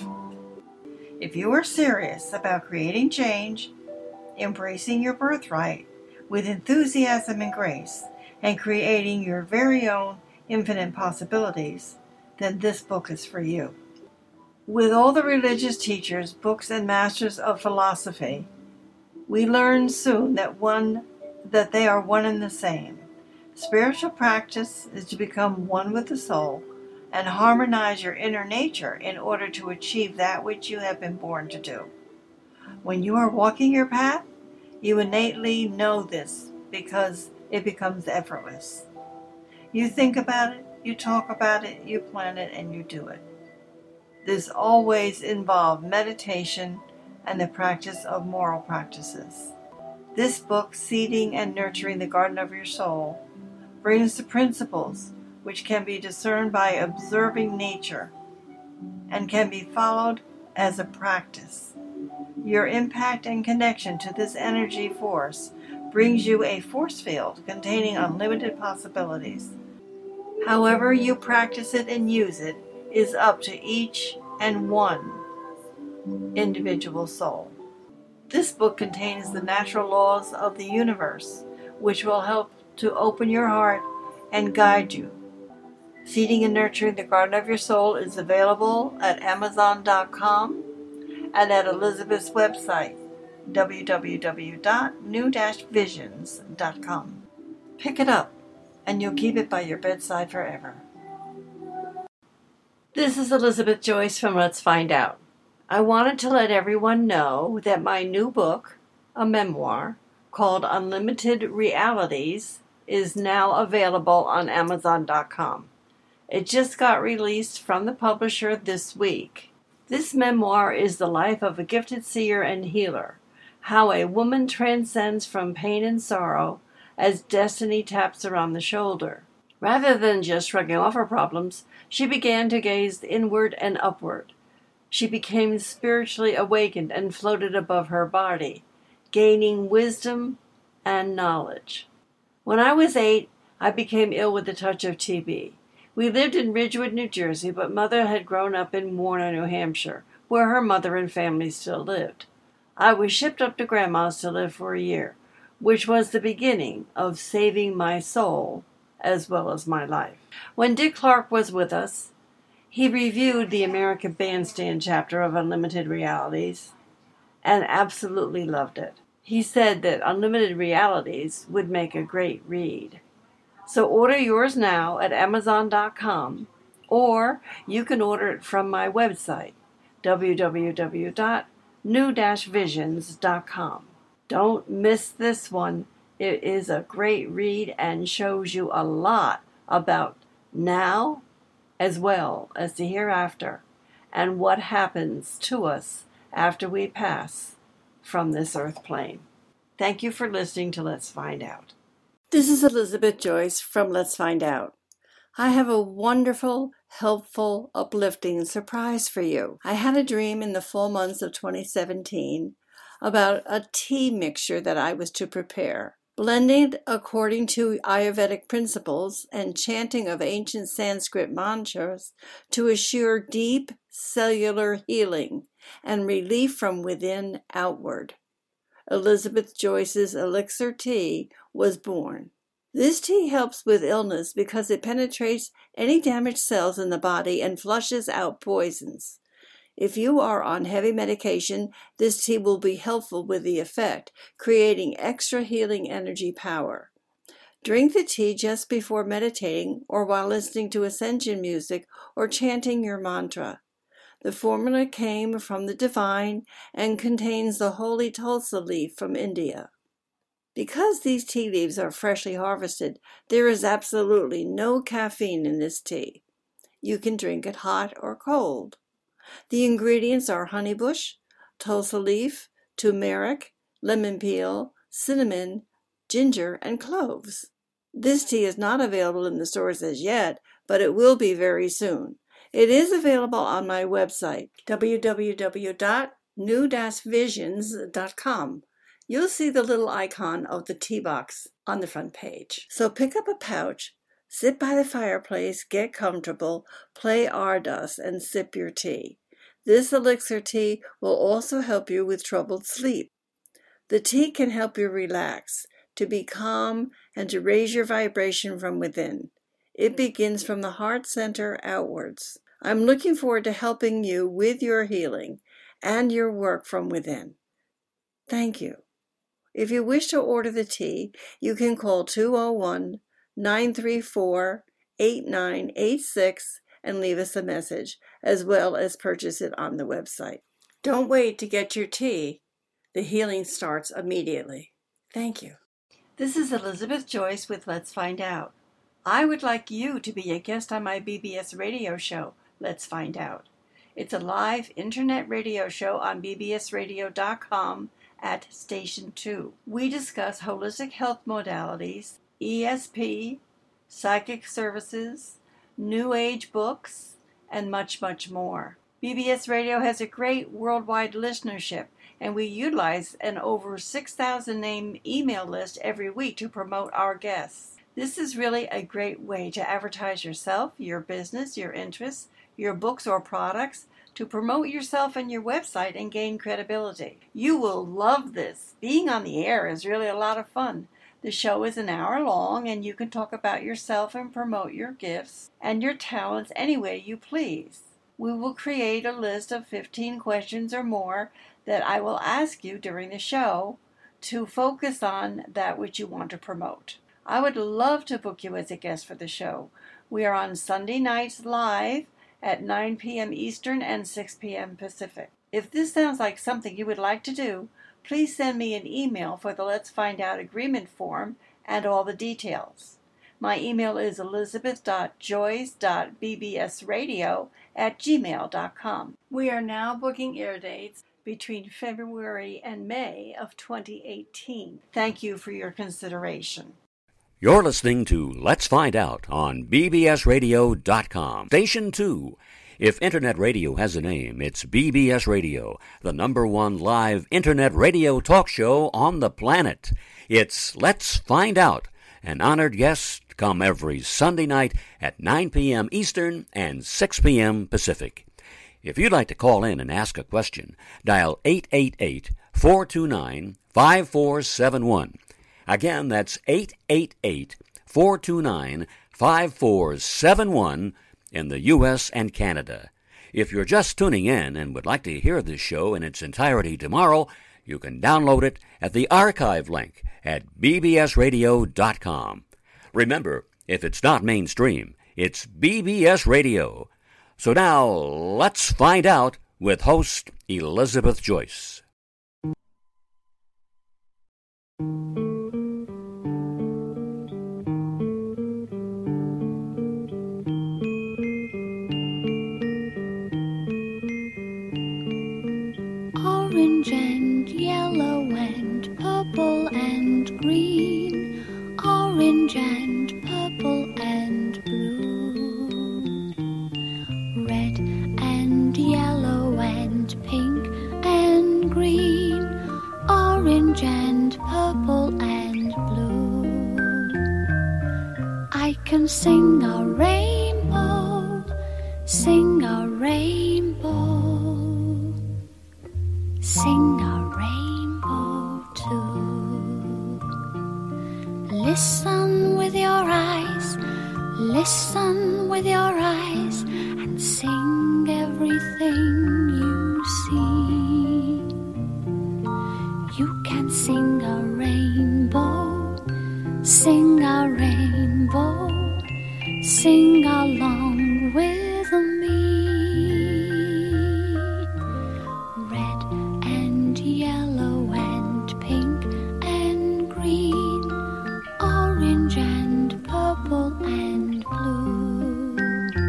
If you are serious about creating change, embracing your birthright with enthusiasm and grace, and creating your very own infinite possibilities, then this book is for you. With all the religious teachers, books, and masters of philosophy, we learn soon that they are one and the same. Spiritual practice is to become one with the soul and harmonize your inner nature in order to achieve that which you have been born to do. When you are walking your path, you innately know this because it becomes effortless. You think about it, you talk about it, you plan it, and you do it. This always involves meditation and the practice of moral practices. This book, Seeding and Nurturing the Garden of Your Soul, brings the principles which can be discerned by observing nature and can be followed as a practice. Your impact and connection to this energy force brings you a force field containing unlimited possibilities. However you practice it and use it is up to each and one individual soul. This book contains the natural laws of the universe, which will help to open your heart and guide you Feeding and Nurturing the Garden of Your Soul is available at Amazon.com and at Elizabeth's website, www.new-visions.com. Pick it up, and you'll keep it by your bedside forever. This is Elizabeth Joyce from Let's Find Out. I wanted to let everyone know that my new book, a memoir, called Unlimited Realities, is now available on Amazon.com. It just got released from the publisher this week. This memoir is the life of a gifted seer and healer, how a woman transcends from pain and sorrow as destiny taps her on the shoulder. Rather than just shrugging off her problems, she began to gaze inward and upward. She became spiritually awakened and floated above her body, gaining wisdom and knowledge. When I was 8, I became ill with the touch of TB. We lived in Ridgewood, New Jersey, but Mother had grown up in Warner, New Hampshire, where her mother and family still lived. I was shipped up to Grandma's to live for a year, which was the beginning of saving my soul as well as my life. When Dick Clark was with us, he reviewed the American Bandstand chapter of Unlimited Realities and absolutely loved it. He said that Unlimited Realities would make a great read. So order yours now at Amazon.com, or you can order it from my website, www.new-visions.com. Don't miss this one. It is a great read and shows you a lot about now as well as the hereafter and what happens to us after we pass from this earth plane. Thank you for listening to Let's Find Out. This is Elizabeth Joyce from Let's Find Out. I have a wonderful, helpful, uplifting surprise for you. I had a dream in the full months of 2017 about a tea mixture that I was to prepare. Blended according to Ayurvedic principles and chanting of ancient Sanskrit mantras to assure deep cellular healing and relief from within outward. Elizabeth Joyce's Elixir Tea was born. This tea helps with illness because it penetrates any damaged cells in the body and flushes out poisons. If you are on heavy medication, this tea will be helpful with the effect, creating extra healing energy power. Drink the tea just before meditating or while listening to ascension music or chanting your mantra. The formula came from the divine and contains the holy tulsi leaf from India. Because these tea leaves are freshly harvested, there is absolutely no caffeine in this tea. You can drink it hot or cold. The ingredients are honeybush, tulsi leaf, turmeric, lemon peel, cinnamon, ginger, and cloves. This tea is not available in the stores as yet, but it will be very soon. It is available on my website, www.new-visions.com. You'll see the little icon of the tea box on the front page. So pick up a pouch, sit by the fireplace, get comfortable, play Ardust, and sip your tea. This elixir tea will also help you with troubled sleep. The tea can help you relax, to be calm, and to raise your vibration from within. It begins from the heart center outwards. I'm looking forward to helping you with your healing and your work from within. Thank you. If you wish to order the tea, you can call 201-934-8986 and leave us a message, as well as purchase it on the website. Don't wait to get your tea. The healing starts immediately. Thank you. This is Elizabeth Joyce with Let's Find Out. I would like you to be a guest on my BBS radio show, Let's Find Out. It's a live internet radio show on bbsradio.com at Station 2. We discuss holistic health modalities, ESP, psychic services, New Age books, and much, much more. BBS Radio has a great worldwide listenership, and we utilize an over 6,000 name email list every week to promote our guests. This is really a great way to advertise yourself, your business, your interests, your books or products, to promote yourself and your website and gain credibility. You will love this. Being on the air is really a lot of fun. The show is an hour long, and you can talk about yourself and promote your gifts and your talents any way you please. We will create a list of 15 questions or more that I will ask you during the show to focus on that which you want to promote. I would love to book you as a guest for the show. We are on Sunday nights live at 9 p.m. Eastern and 6 p.m. Pacific. If this sounds like something you would like to do, please send me an email for the Let's Find Out agreement form and all the details. My email is elizabeth.joyce.bbsradio@gmail.com. We are now booking air dates between February and May of 2018. Thank you for your consideration. You're listening to Let's Find Out on bbsradio.com. Station 2. If Internet radio has a name, it's BBS Radio, the #1 live Internet radio talk show on the planet. It's Let's Find Out. An honored guest come every Sunday night at 9 p.m. Eastern and 6 p.m. Pacific. If you'd like to call in and ask a question, dial 888-429-5471. Again, that's 888-429-5471 in the U.S. and Canada. If you're just tuning in and would like to hear this show in its entirety tomorrow, you can download it at the archive link at bbsradio.com. Remember, if it's not mainstream, it's BBS Radio. So now, let's find out with host Elizabeth Joyce. Orange and yellow and purple and green, orange and purple and blue, red and yellow and pink and green, orange and purple and blue. I can sing a rainbow, sing a rainbow, sing a rainbow too. Listen with your eyes, listen with your eyes, and sing everything you see. You can sing a rainbow, sing a rainbow, sing along with me. Red and yellow and pink and green, orange and purple and blue.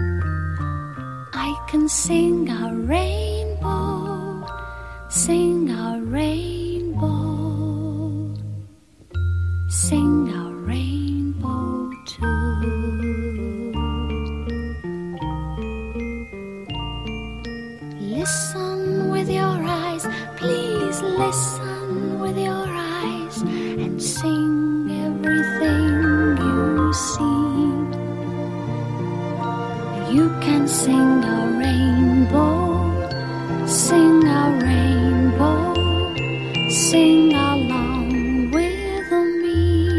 I can sing a rainbow, sing a rainbow, sing a rainbow too. Listen with your eyes, please listen with your eyes, and sing everything you see. You can sing a rainbow, sing a rainbow, sing along with me.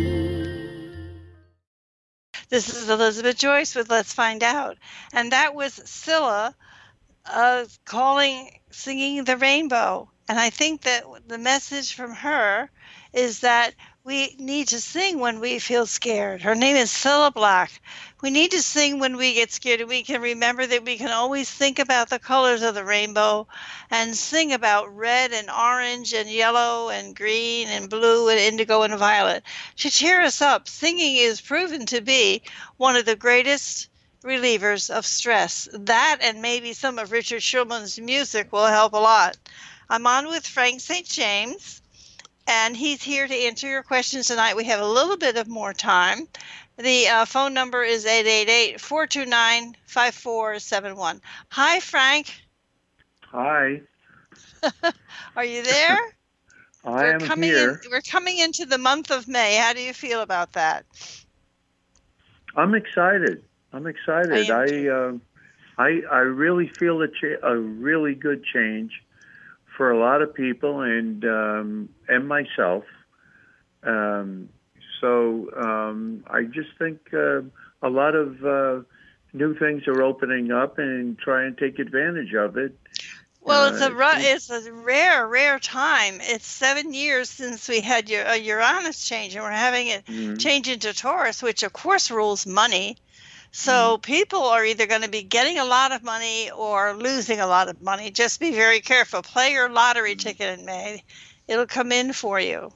This is Elizabeth Joyce with Let's Find Out. And that was Scylla singing the rainbow. And I think that the message from her is that we need to sing when we feel scared. Her name is Cilla Black. We need to sing when we get scared, and we can remember that we can always think about the colors of the rainbow and sing about red and orange and yellow and green and blue and indigo and violet to cheer us up. Singing is proven to be one of the greatest relievers of stress. That and maybe some of Richard Schulman's music will help a lot. I'm on with Frank St. James, and he's here to answer your questions tonight. We have a little bit of more time. The phone number is 888-429-5471. Hi, Frank. Hi. Are you there? I am here. We're coming into the month of May. How do you feel about that? I'm excited. I really feel a really good change for a lot of people and myself. So I just think a lot of new things are opening up, and try and take advantage of it. Well, it's a rare time. It's 7 years since we had a Uranus change, and we're having it change into Taurus, which of course rules money. So people are either going to be getting a lot of money or losing a lot of money. Just be very careful. Play your lottery ticket in May. It'll come in for you.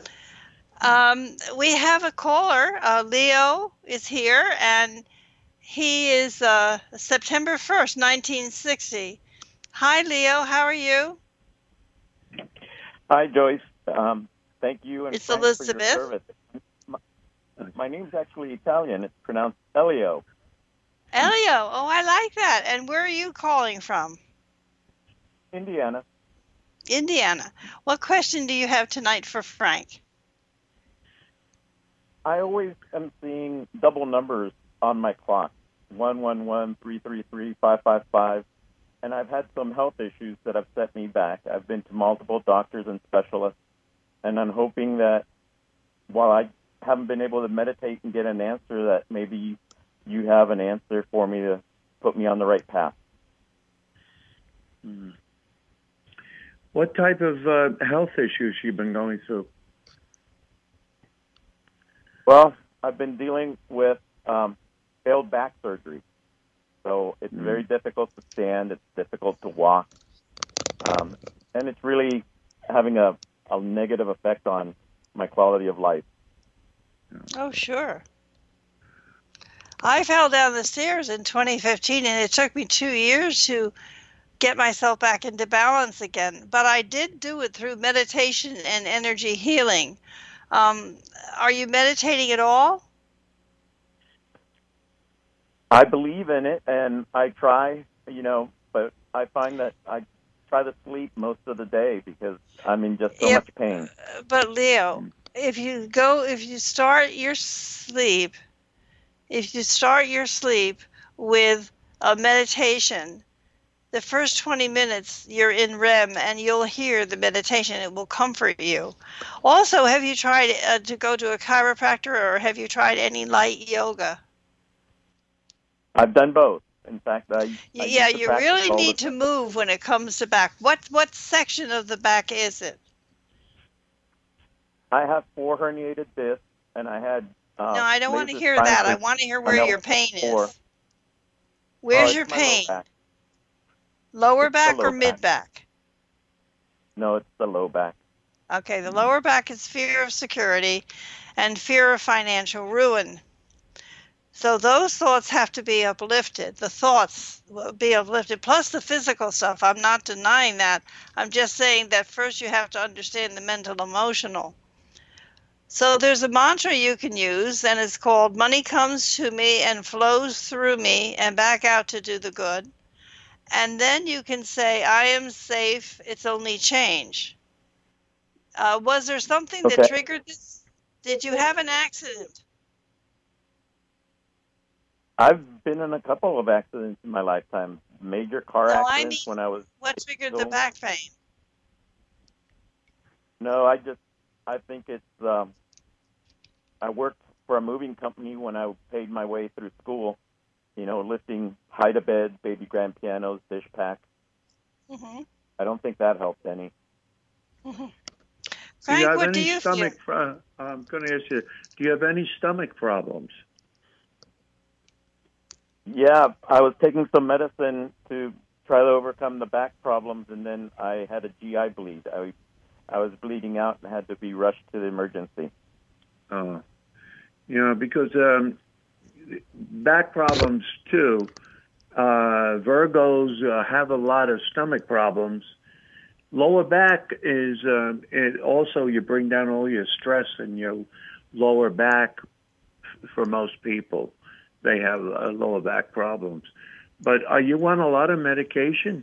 We have a caller. Leo is here, and he is September 1st, 1960. Hi, Leo. How are you? Hi, Joyce. Thank you. And it's Elizabeth. For your service. My name's actually Italian. It's pronounced Elio. Elio. Oh, I like that. And where are you calling from? Indiana. Indiana. What question do you have tonight for Frank? I always am seeing double numbers on my clock. 111, 333, 555. And I've had some health issues that have set me back. I've been to multiple doctors and specialists, and I'm hoping that while I haven't been able to meditate and get an answer, that maybe you have an answer for me to put me on the right path. What type of health issues you've been going through? Well, I've been dealing with failed back surgery. So it's very difficult to stand. It's difficult to walk. And it's really having a negative effect on my quality of life. Oh, sure. I fell down the stairs in 2015, and it took me 2 years to get myself back into balance again. But I did do it through meditation and energy healing. Are you meditating at all? I believe in it, and I try, but I find that I try to sleep most of the day because I'm in just so much pain. But Leo, if you start your sleep with a meditation, the first 20 minutes you're in REM and you'll hear the meditation. It will comfort you. Also, have you tried to go to a chiropractor, or have you tried any light yoga? I've done both. In fact, you really need to move when it comes to back. What section of the back is it? I have 4 herniated discs, and I had. No, I don't want to hear that. I want to hear where your pain is. Where's your pain? Lower back or mid back? No, it's the low back. Okay, the lower back is fear of security and fear of financial ruin. So those thoughts have to be uplifted. The thoughts will be uplifted, plus the physical stuff. I'm not denying that. I'm just saying that first you have to understand the mental, emotional. So there's a mantra you can use, and it's called, money comes to me and flows through me and back out to do the good. And then you can say, I am safe, it's only change. Was there something that triggered this? Did you have an accident? I've been in a couple of accidents in my lifetime. Major car accidents when I was... What triggered the back pain? No, I think it's... I worked for a moving company when I paid my way through school, lifting hide-a-bed, baby grand pianos, dish packs. Mm-hmm. I don't think that helped any. Mm-hmm. Frank, what do you feel? I'm going to ask you, do you have any stomach problems? Yeah, I was taking some medicine to try to overcome the back problems, and then I had a GI bleed. I was bleeding out and had to be rushed to the emergency. Because back problems too. Virgos have a lot of stomach problems. Lower back is it also, you bring down all your stress in your lower back. For most people, they have lower back problems. But are you on a lot of medication?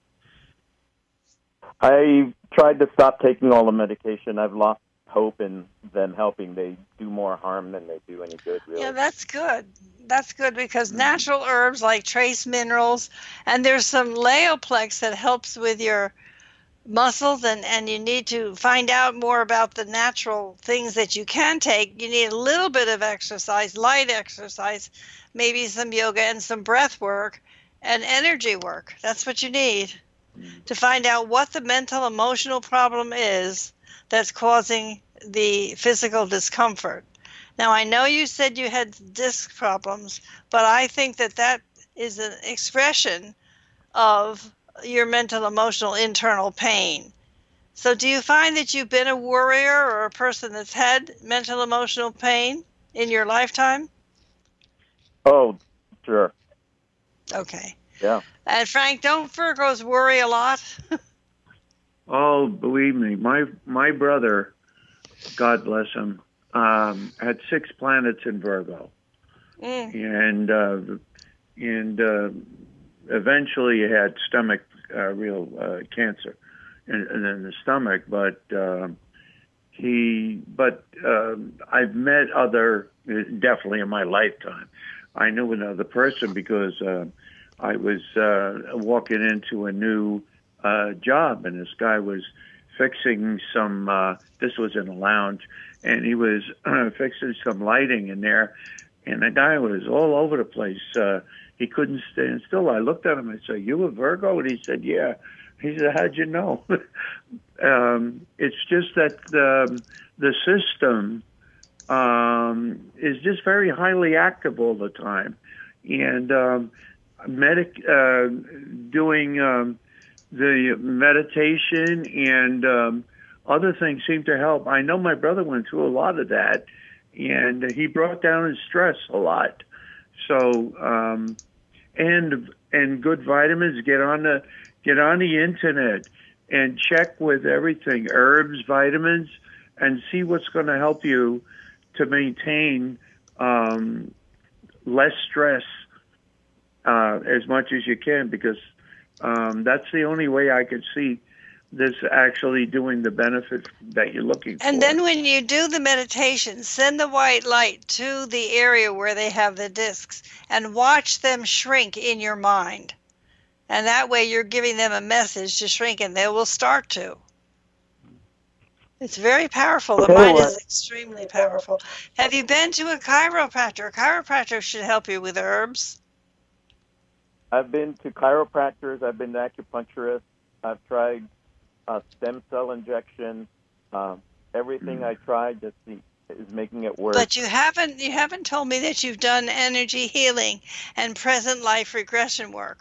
I tried to stop taking all the medication. I've lost hope in them helping. They do more harm than they do any good, really. Yeah, that's good. That's good because natural herbs like trace minerals, and there's some Leoplex that helps with your muscles, and you need to find out more about the natural things that you can take. You need a little bit of exercise, light exercise, maybe some yoga and some breath work and energy work. That's what you need to find out what the mental emotional problem is that's causing the physical discomfort. Now, I know you said you had disc problems, but I think that is an expression of your mental, emotional, internal pain. So do you find that you've been a worrier or a person that's had mental, emotional pain in your lifetime? Oh, sure. Okay. Yeah. And Frank, don't Virgos worry a lot? Oh, believe me, my brother, God bless him, had 6 planets in Virgo, and eventually he had stomach real cancer in the stomach. But I've met other, definitely in my lifetime. I knew another person because I was walking into a new job, and this guy was fixing some, this was in a lounge, and he was fixing some lighting in there, and the guy was all over the place. He couldn't stand still. I looked at him and I said, "You a Virgo?" And he said, "Yeah." He said, "How'd you know?" It's just that the system is just very highly active all the time. And doing the meditation and other things seem to help. I know my brother went through a lot of that, and he brought down his stress a lot. So, and good vitamins. Get on the internet and check with everything, herbs, vitamins, and see what's going to help you to maintain less stress as much as you can, because that's the only way I could see this actually doing the benefit that you're looking for. And then when you do the meditation, send the white light to the area where they have the discs and watch them shrink in your mind. And that way you're giving them a message to shrink, and they will start to. It's very powerful. The mind is extremely powerful. Have you been to a chiropractor? A chiropractor should help you with herbs. I've been to chiropractors. I've been to acupuncturists. I've tried stem cell injection. Everything I tried just is making it worse. But you haven't told me that you've done energy healing and present life regression work.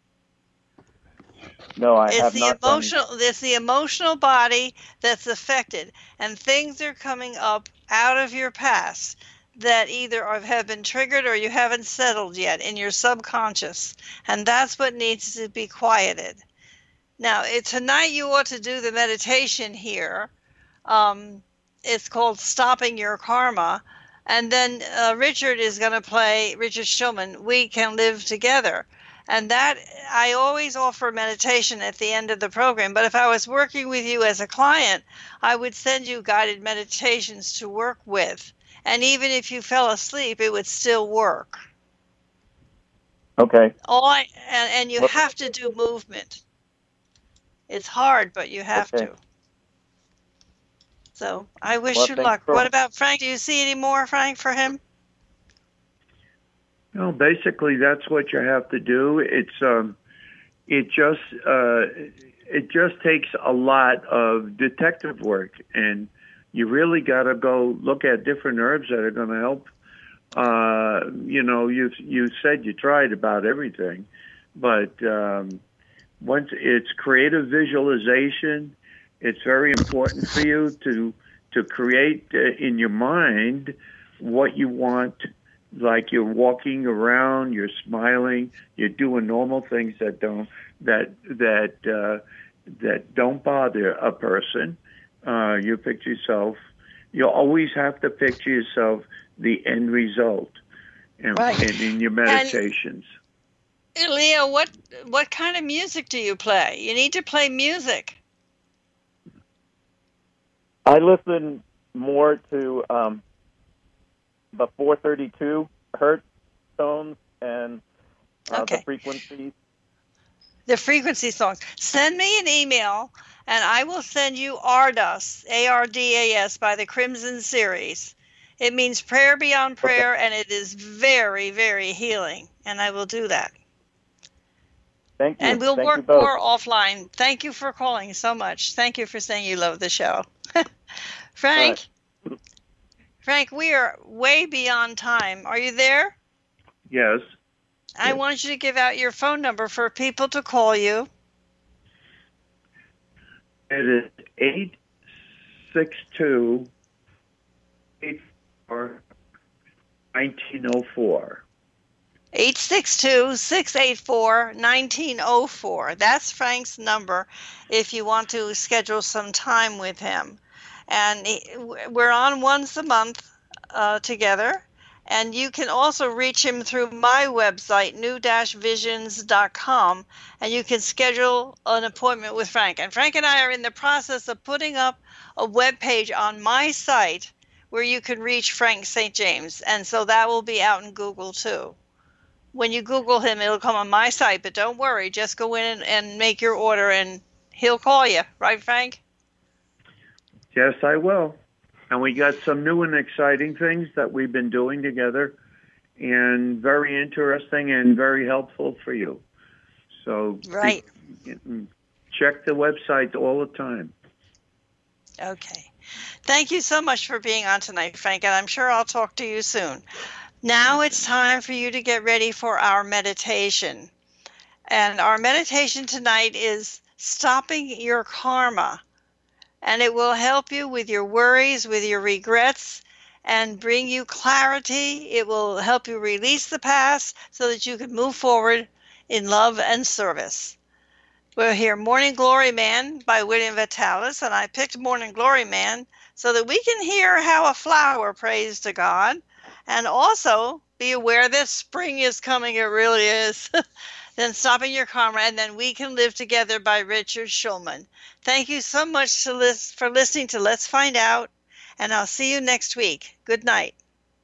No, I have not. It's the emotional body that's affected, and things are coming up out of your past that either have been triggered or you haven't settled yet in your subconscious, and that's what needs to be quieted. Now, tonight you ought to do the meditation here. It's called Stopping Your Karma, and then Richard is going to play, Richard Shulman, We Can Live Together. And that, I always offer meditation at the end of the program, but if I was working with you as a client, I would send you guided meditations to work with. And even if you fell asleep, it would still work. Okay. And you have to do movement. It's hard, but you have to. So I wish you luck. What about Frank? Do you see any more, Frank, for him? No, basically that's what you have to do. It just takes a lot of detective work, and you really got to go look at different herbs that are going to help. You said you tried about everything, but once it's creative visualization, it's very important for you to create in your mind what you want. Like you're walking around, you're smiling, you're doing normal things that don't bother a person. You picture yourself. You always have to picture yourself the end result, and in your meditations. And, Leo, what kind of music do you play? You need to play music. I listen more to the 432 hertz tones and the frequencies. the frequency songs. Send me an email, and I will send you Ardas, ARDAS, by the Crimson Series. It means prayer beyond prayer, and it is very, very healing, and I will do that. Thank you. And we'll Thank work you both. more offline. Thank you for calling so much. Thank you for saying you love the show. Frank, Frank, we are way beyond time. Are you there? Yes. I want you to give out your phone number for people to call you. It is 862-1904. 862-684-1904. That's Frank's number if you want to schedule some time with him. And we're on once a month together. And you can also reach him through my website, new-visions.com, and you can schedule an appointment with Frank. And Frank and I are in the process of putting up a web page on my site where you can reach Frank St. James. And so that will be out in Google too. When you Google him, it'll come on my site, but don't worry, just go in and make your order and he'll call you. Right, Frank? Yes, I will. And we got some new and exciting things that we've been doing together, and very interesting and very helpful for you. So right. Check the website all the time. Okay. Thank you so much for being on tonight, Frank, and I'm sure I'll talk to you soon. Now it's time for you to get ready for our meditation. And our meditation tonight is stopping your karma. And it will help you with your worries, with your regrets, and bring you clarity. It will help you release the past so that you can move forward in love and service. We'll hear Morning Glory Man by William Vitalis, and I picked Morning Glory Man so that we can hear how a flower prays to God, and also be aware that spring is coming. It really is. Then Stopping Your Karma, and then We Can Live Together by Richard Schulman. Thank you so much for listening to Let's Find Out, and I'll see you next week. Good night.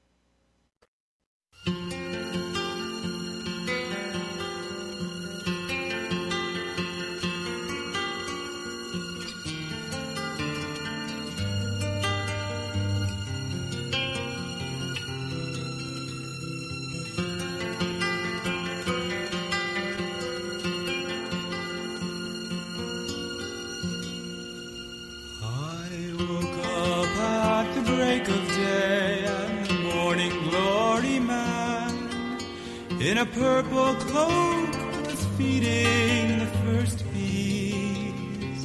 In a purple cloak was feeding the first bees.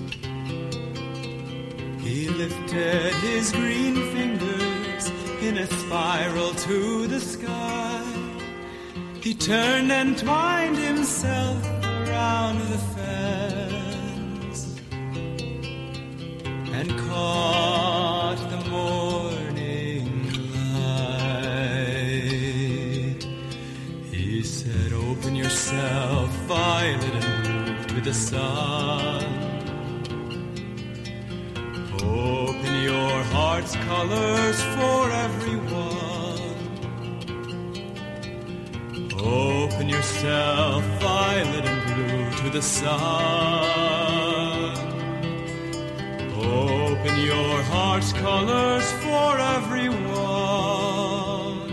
He lifted his green fingers in a spiral to the sky. He turned and twined himself around the fence and caught the morning light. He said, "Open yourself, violet and blue, to the sun. Open your heart's colors for everyone. Open yourself, violet and blue, to the sun. Open your heart's colors for everyone."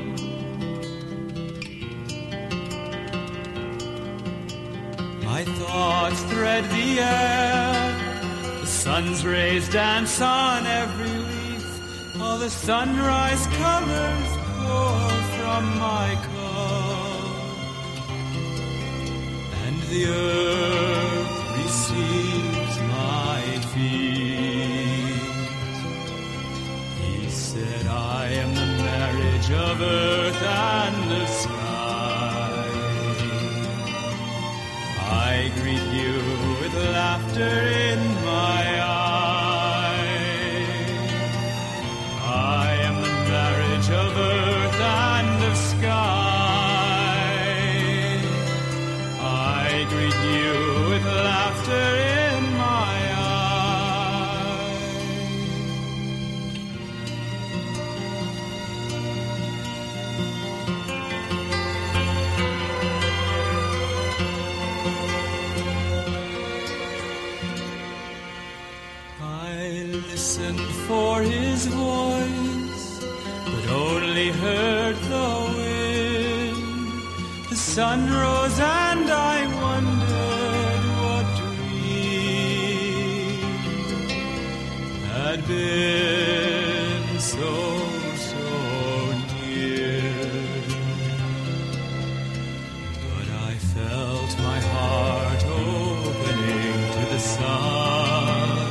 My thoughts thread the air. The sun's rays dance on every leaf. All the sunrise colors pour from my cup. And the earth receives my feet. He said, "I am the marriage of earth and the sky. I greet you with laughter in my eyes. I am the marriage of earth and of sky. I greet you with laughter in my eyes." sun rose and I wondered what dream had been so near. But I felt my heart opening to the sun,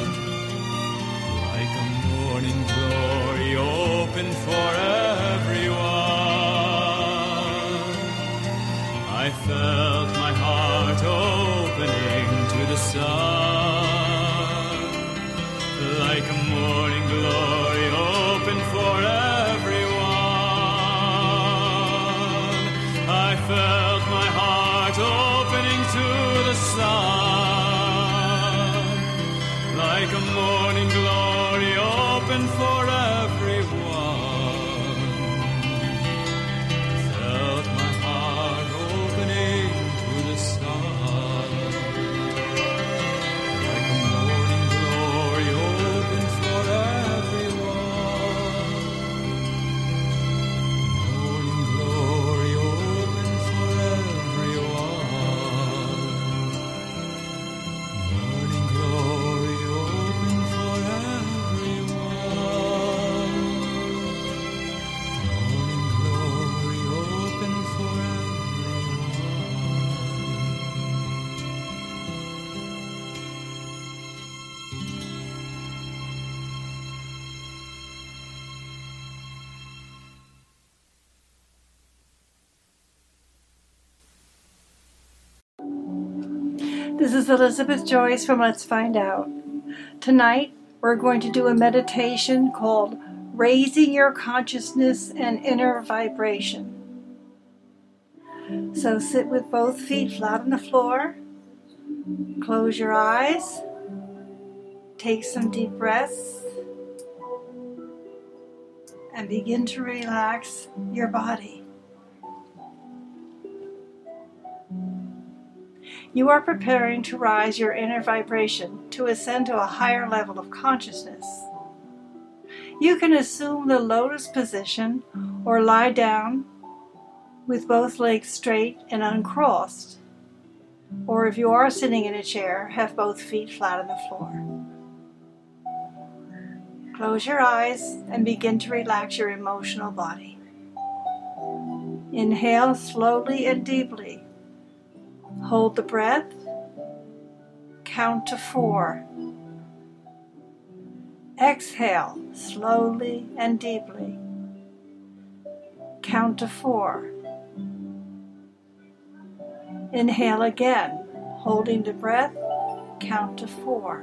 like a morning glory open for everyone. I felt my heart opening to the sun, like a morning glory open for everyone. I felt my heart opening to the sun, like a morning glory open for everyone. Felt my heart opening to the sun, like a morning glory open for everyone. Morning glory open for everyone. Morning glory open for everyone. Morning glory open for This is Elizabeth Joyce from Let's Find Out. Tonight, we're going to do a meditation called Raising Your Consciousness and Inner Vibration. So sit with both feet flat on the floor. Close your eyes. Take some deep breaths. And begin to relax your body. You are preparing to rise your inner vibration to ascend to a higher level of consciousness. You can assume the lotus position or lie down with both legs straight and uncrossed. Or if you are sitting in a chair, have both feet flat on the floor. Close your eyes and begin to relax your emotional body. Inhale slowly and deeply. Hold the breath. Count to 4. Exhale slowly and deeply. Count to 4. Inhale again, holding the breath. Count to 4.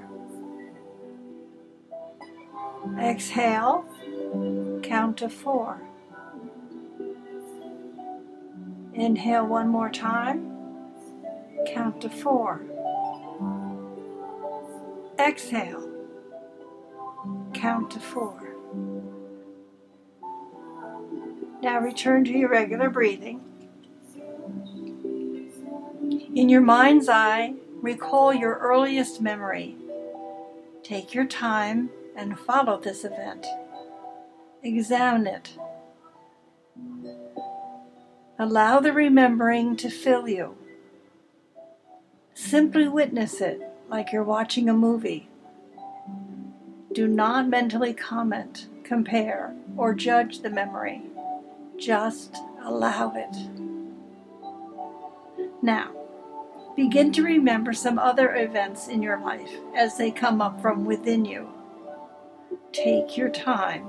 Exhale. Count to 4. Inhale one more time. Count to 4. Exhale. Count to 4. Now return to your regular breathing. In your mind's eye, recall your earliest memory. Take your time and follow this event. Examine it. Allow the remembering to fill you. Simply witness it like you're watching a movie. Do not mentally comment, compare, or judge the memory. Just allow it. Now, begin to remember some other events in your life as they come up from within you. Take your time.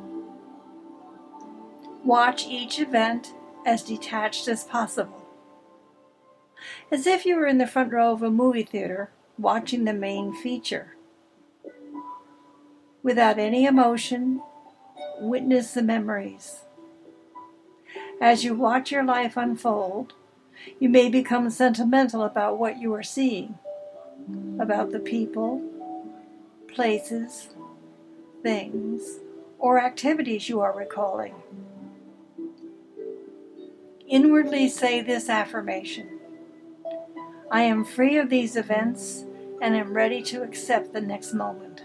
Watch each event as detached as possible. As if you were in the front row of a movie theater watching the main feature. Without any emotion, witness the memories. As you watch your life unfold, you may become sentimental about what you are seeing, about the people, places, things, or activities you are recalling. Inwardly say this affirmation: I am free of these events and am ready to accept the next moment.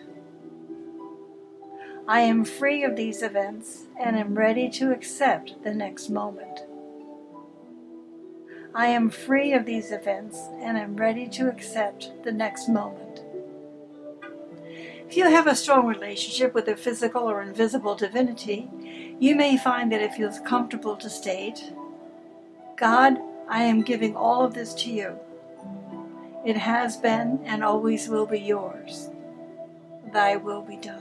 I am free of these events and am ready to accept the next moment. I am free of these events and am ready to accept the next moment. If you have a strong relationship with a physical or invisible divinity, you may find that it feels comfortable to state, God, I am giving all of this to you. It has been and always will be yours. Thy will be done.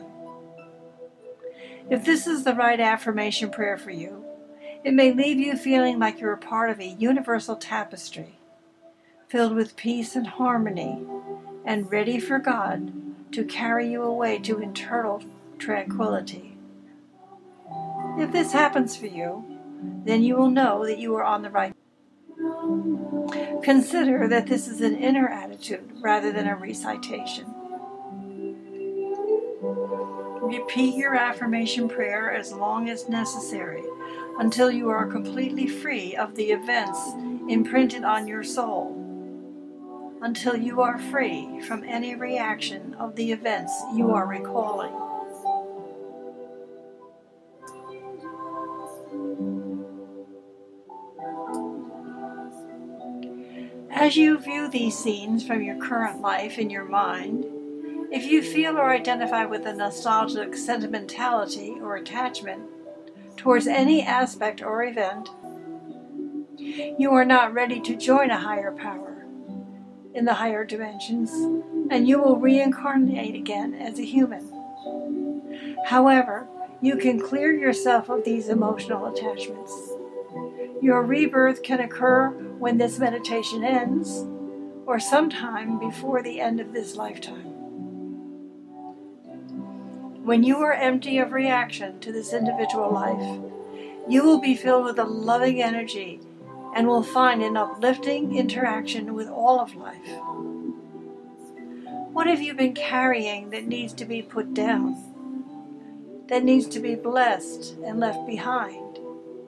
If this is the right affirmation prayer for you, it may leave you feeling like you're a part of a universal tapestry, filled with peace and harmony, and ready for God to carry you away to eternal tranquility. If this happens for you, then you will know that you are on the right. Consider that this is an inner attitude rather than a recitation. Repeat your affirmation prayer as long as necessary until you are completely free of the events imprinted on your soul, until you are free from any reaction of the events you are recalling. As you view these scenes from your current life in your mind, if you feel or identify with a nostalgic sentimentality or attachment towards any aspect or event, you are not ready to join a higher power in the higher dimensions, and you will reincarnate again as a human. However, you can clear yourself of these emotional attachments. Your rebirth can occur when this meditation ends, or sometime before the end of this lifetime. When you are empty of reaction to this individual life, you will be filled with a loving energy and will find an uplifting interaction with all of life. What have you been carrying that needs to be put down, that needs to be blessed and left behind?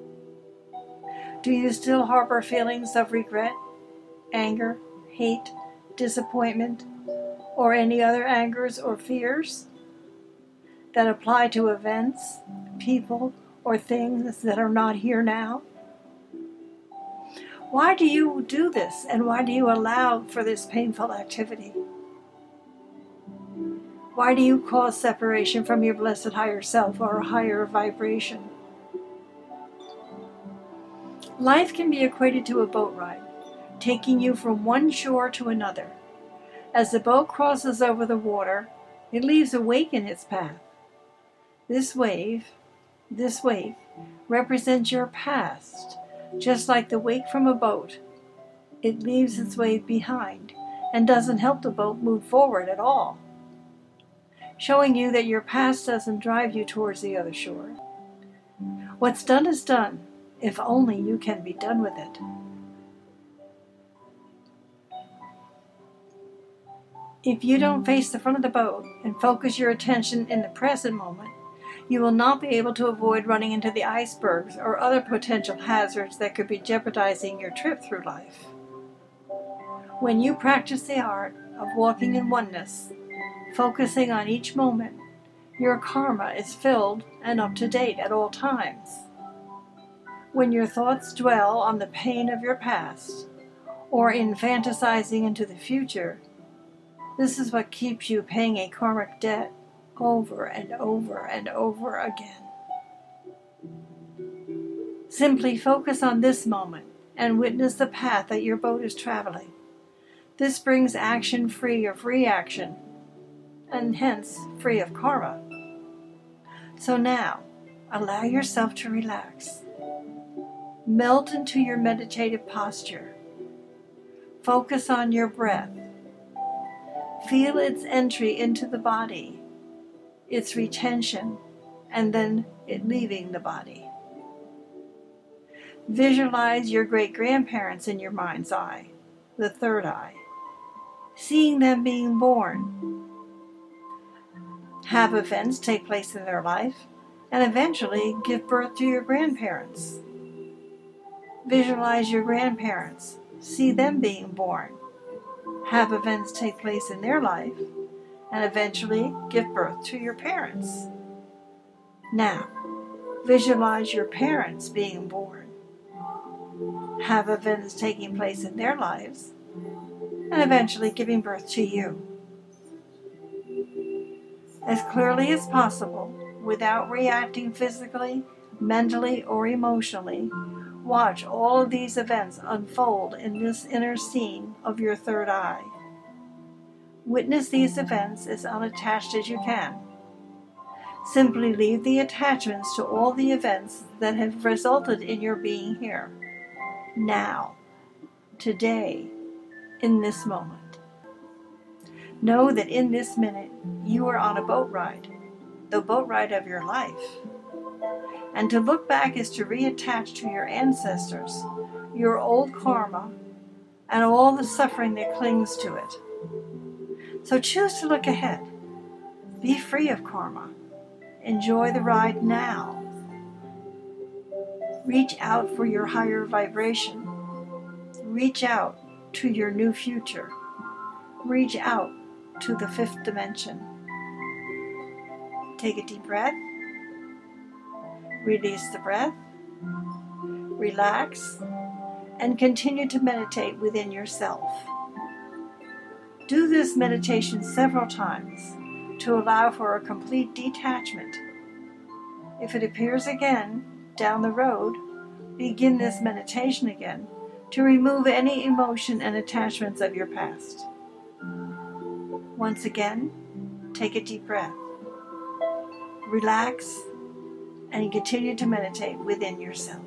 Do you still harbor feelings of regret, anger, hate, disappointment, or any other angers or fears that apply to events, people, or things that are not here now? Why do you do this, and why do you allow for this painful activity? Why do you cause separation from your blessed higher self or a higher vibration? Life can be equated to a boat ride, taking you from one shore to another. As the boat crosses over the water, it leaves a wake in its path. This wave represents your past, just like the wake from a boat. It leaves its wave behind and doesn't help the boat move forward at all, showing you that your past doesn't drive you towards the other shore. What's done is done, if only you can be done with it. If you don't face the front of the boat and focus your attention in the present moment, you will not be able to avoid running into the icebergs or other potential hazards that could be jeopardizing your trip through life. When you practice the art of walking in oneness, focusing on each moment, your karma is filled and up to date at all times. When your thoughts dwell on the pain of your past, or in fantasizing into the future, this is what keeps you paying a karmic debt over and over and over again. Simply focus on this moment and witness the path that your boat is traveling. This brings action free of reaction, and hence free of karma. So now, allow yourself to relax. Melt into your meditative posture. Focus on your breath. Feel its entry into the body, its retention, and then it leaving the body. Visualize your great-grandparents in your mind's eye, the third eye, seeing them being born. Have events take place in their life, and eventually give birth to your grandparents. Visualize your grandparents, see them being born. Have events take place in their life, and eventually give birth to your parents. Now, visualize your parents being born. have events taking place in their lives, and eventually giving birth to you. As clearly as possible, without reacting physically, mentally, or emotionally, watch all of these events unfold in this inner scene of your third eye. Witness these events as unattached as you can. Simply leave the attachments to all the events that have resulted in your being here. Now, today, in this moment. Know that in this minute, you are on a boat ride, the boat ride of your life. And to look back is to reattach to your ancestors, your old karma, and all the suffering that clings to it. So choose to look ahead. Be free of karma. Enjoy the ride now. Reach out for your higher vibration. Reach out to your new future. Reach out to the fifth dimension. Take a deep breath. Release the breath. Relax. And continue to meditate within yourself. Do this meditation several times to allow for a complete detachment. If it appears again down the road, begin this meditation again to remove any emotion and attachments of your past. Once again, take a deep breath. Relax and continue to meditate within yourself.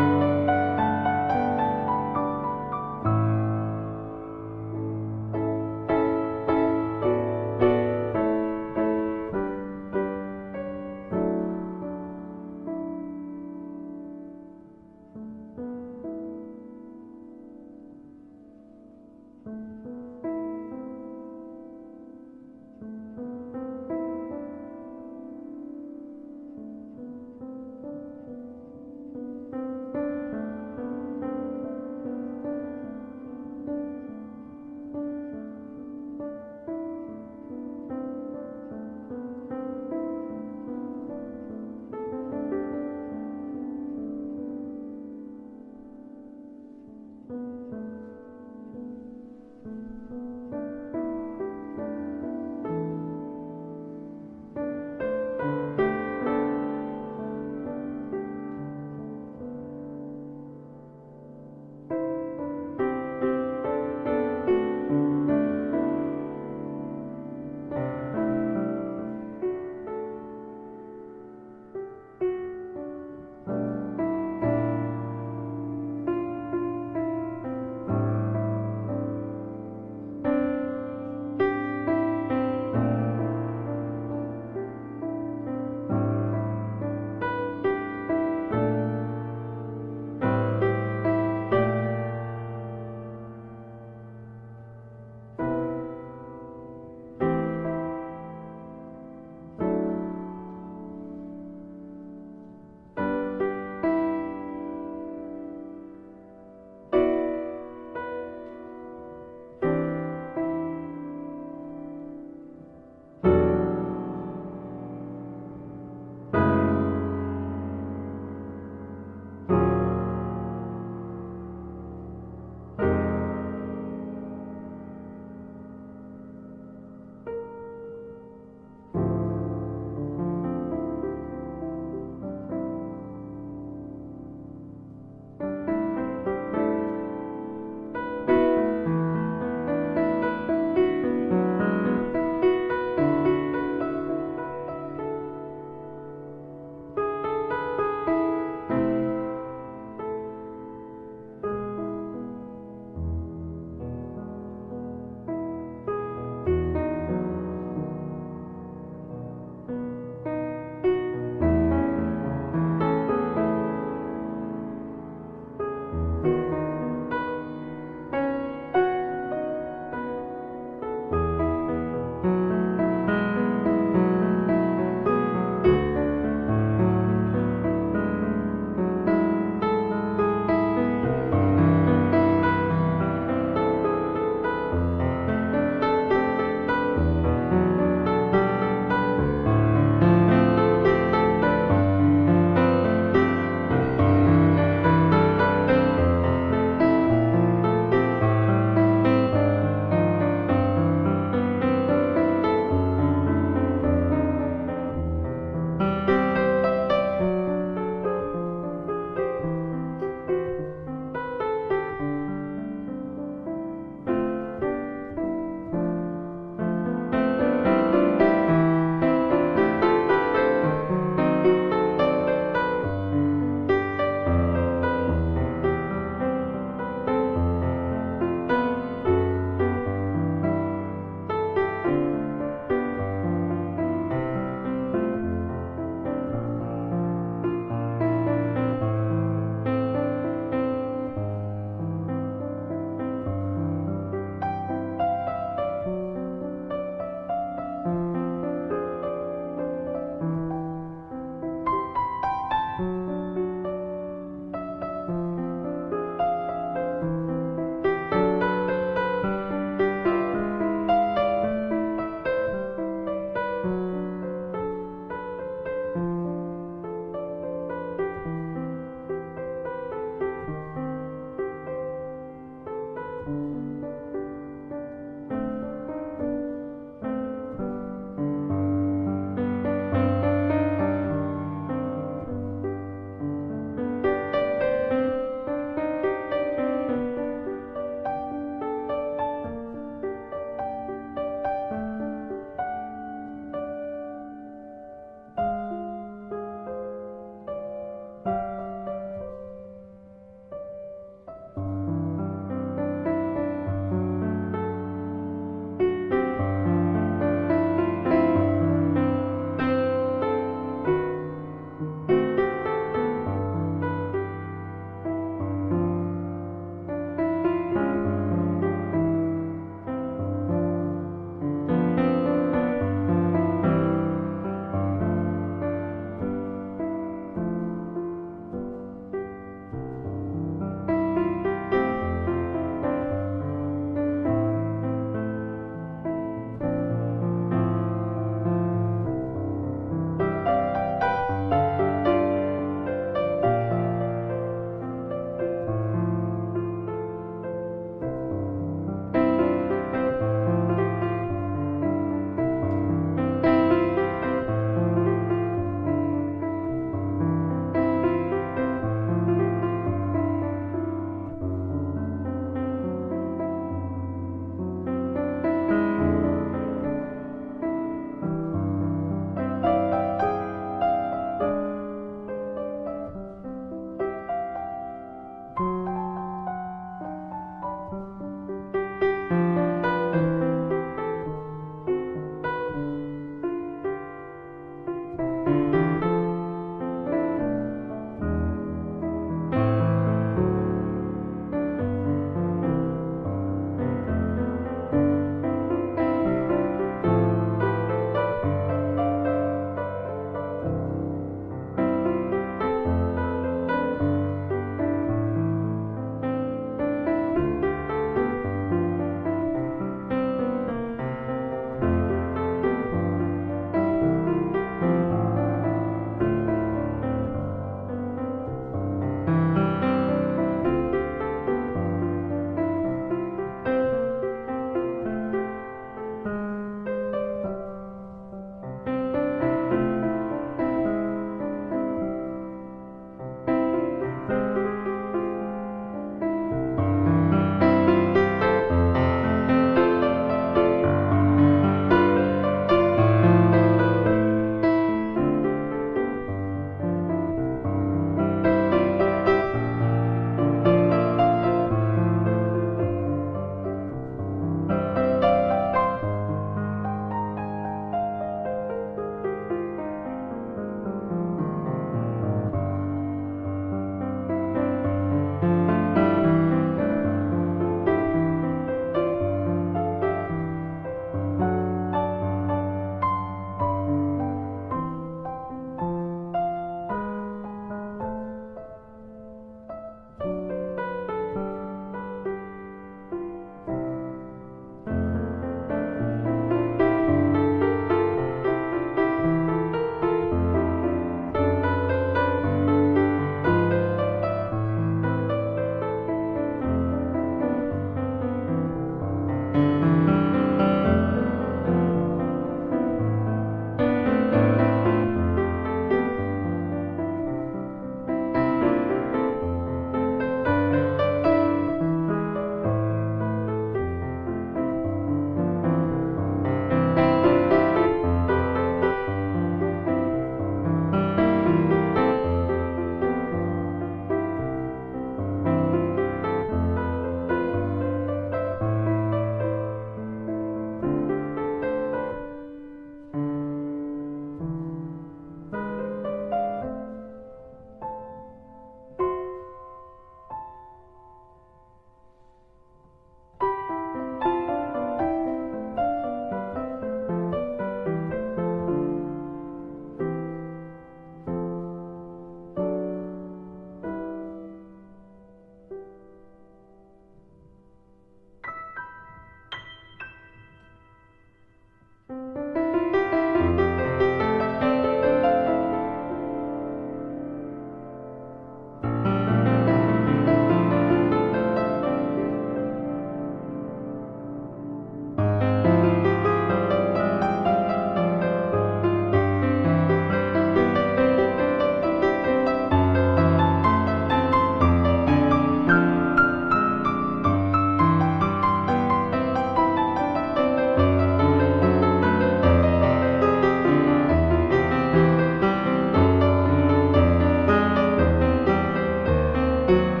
you.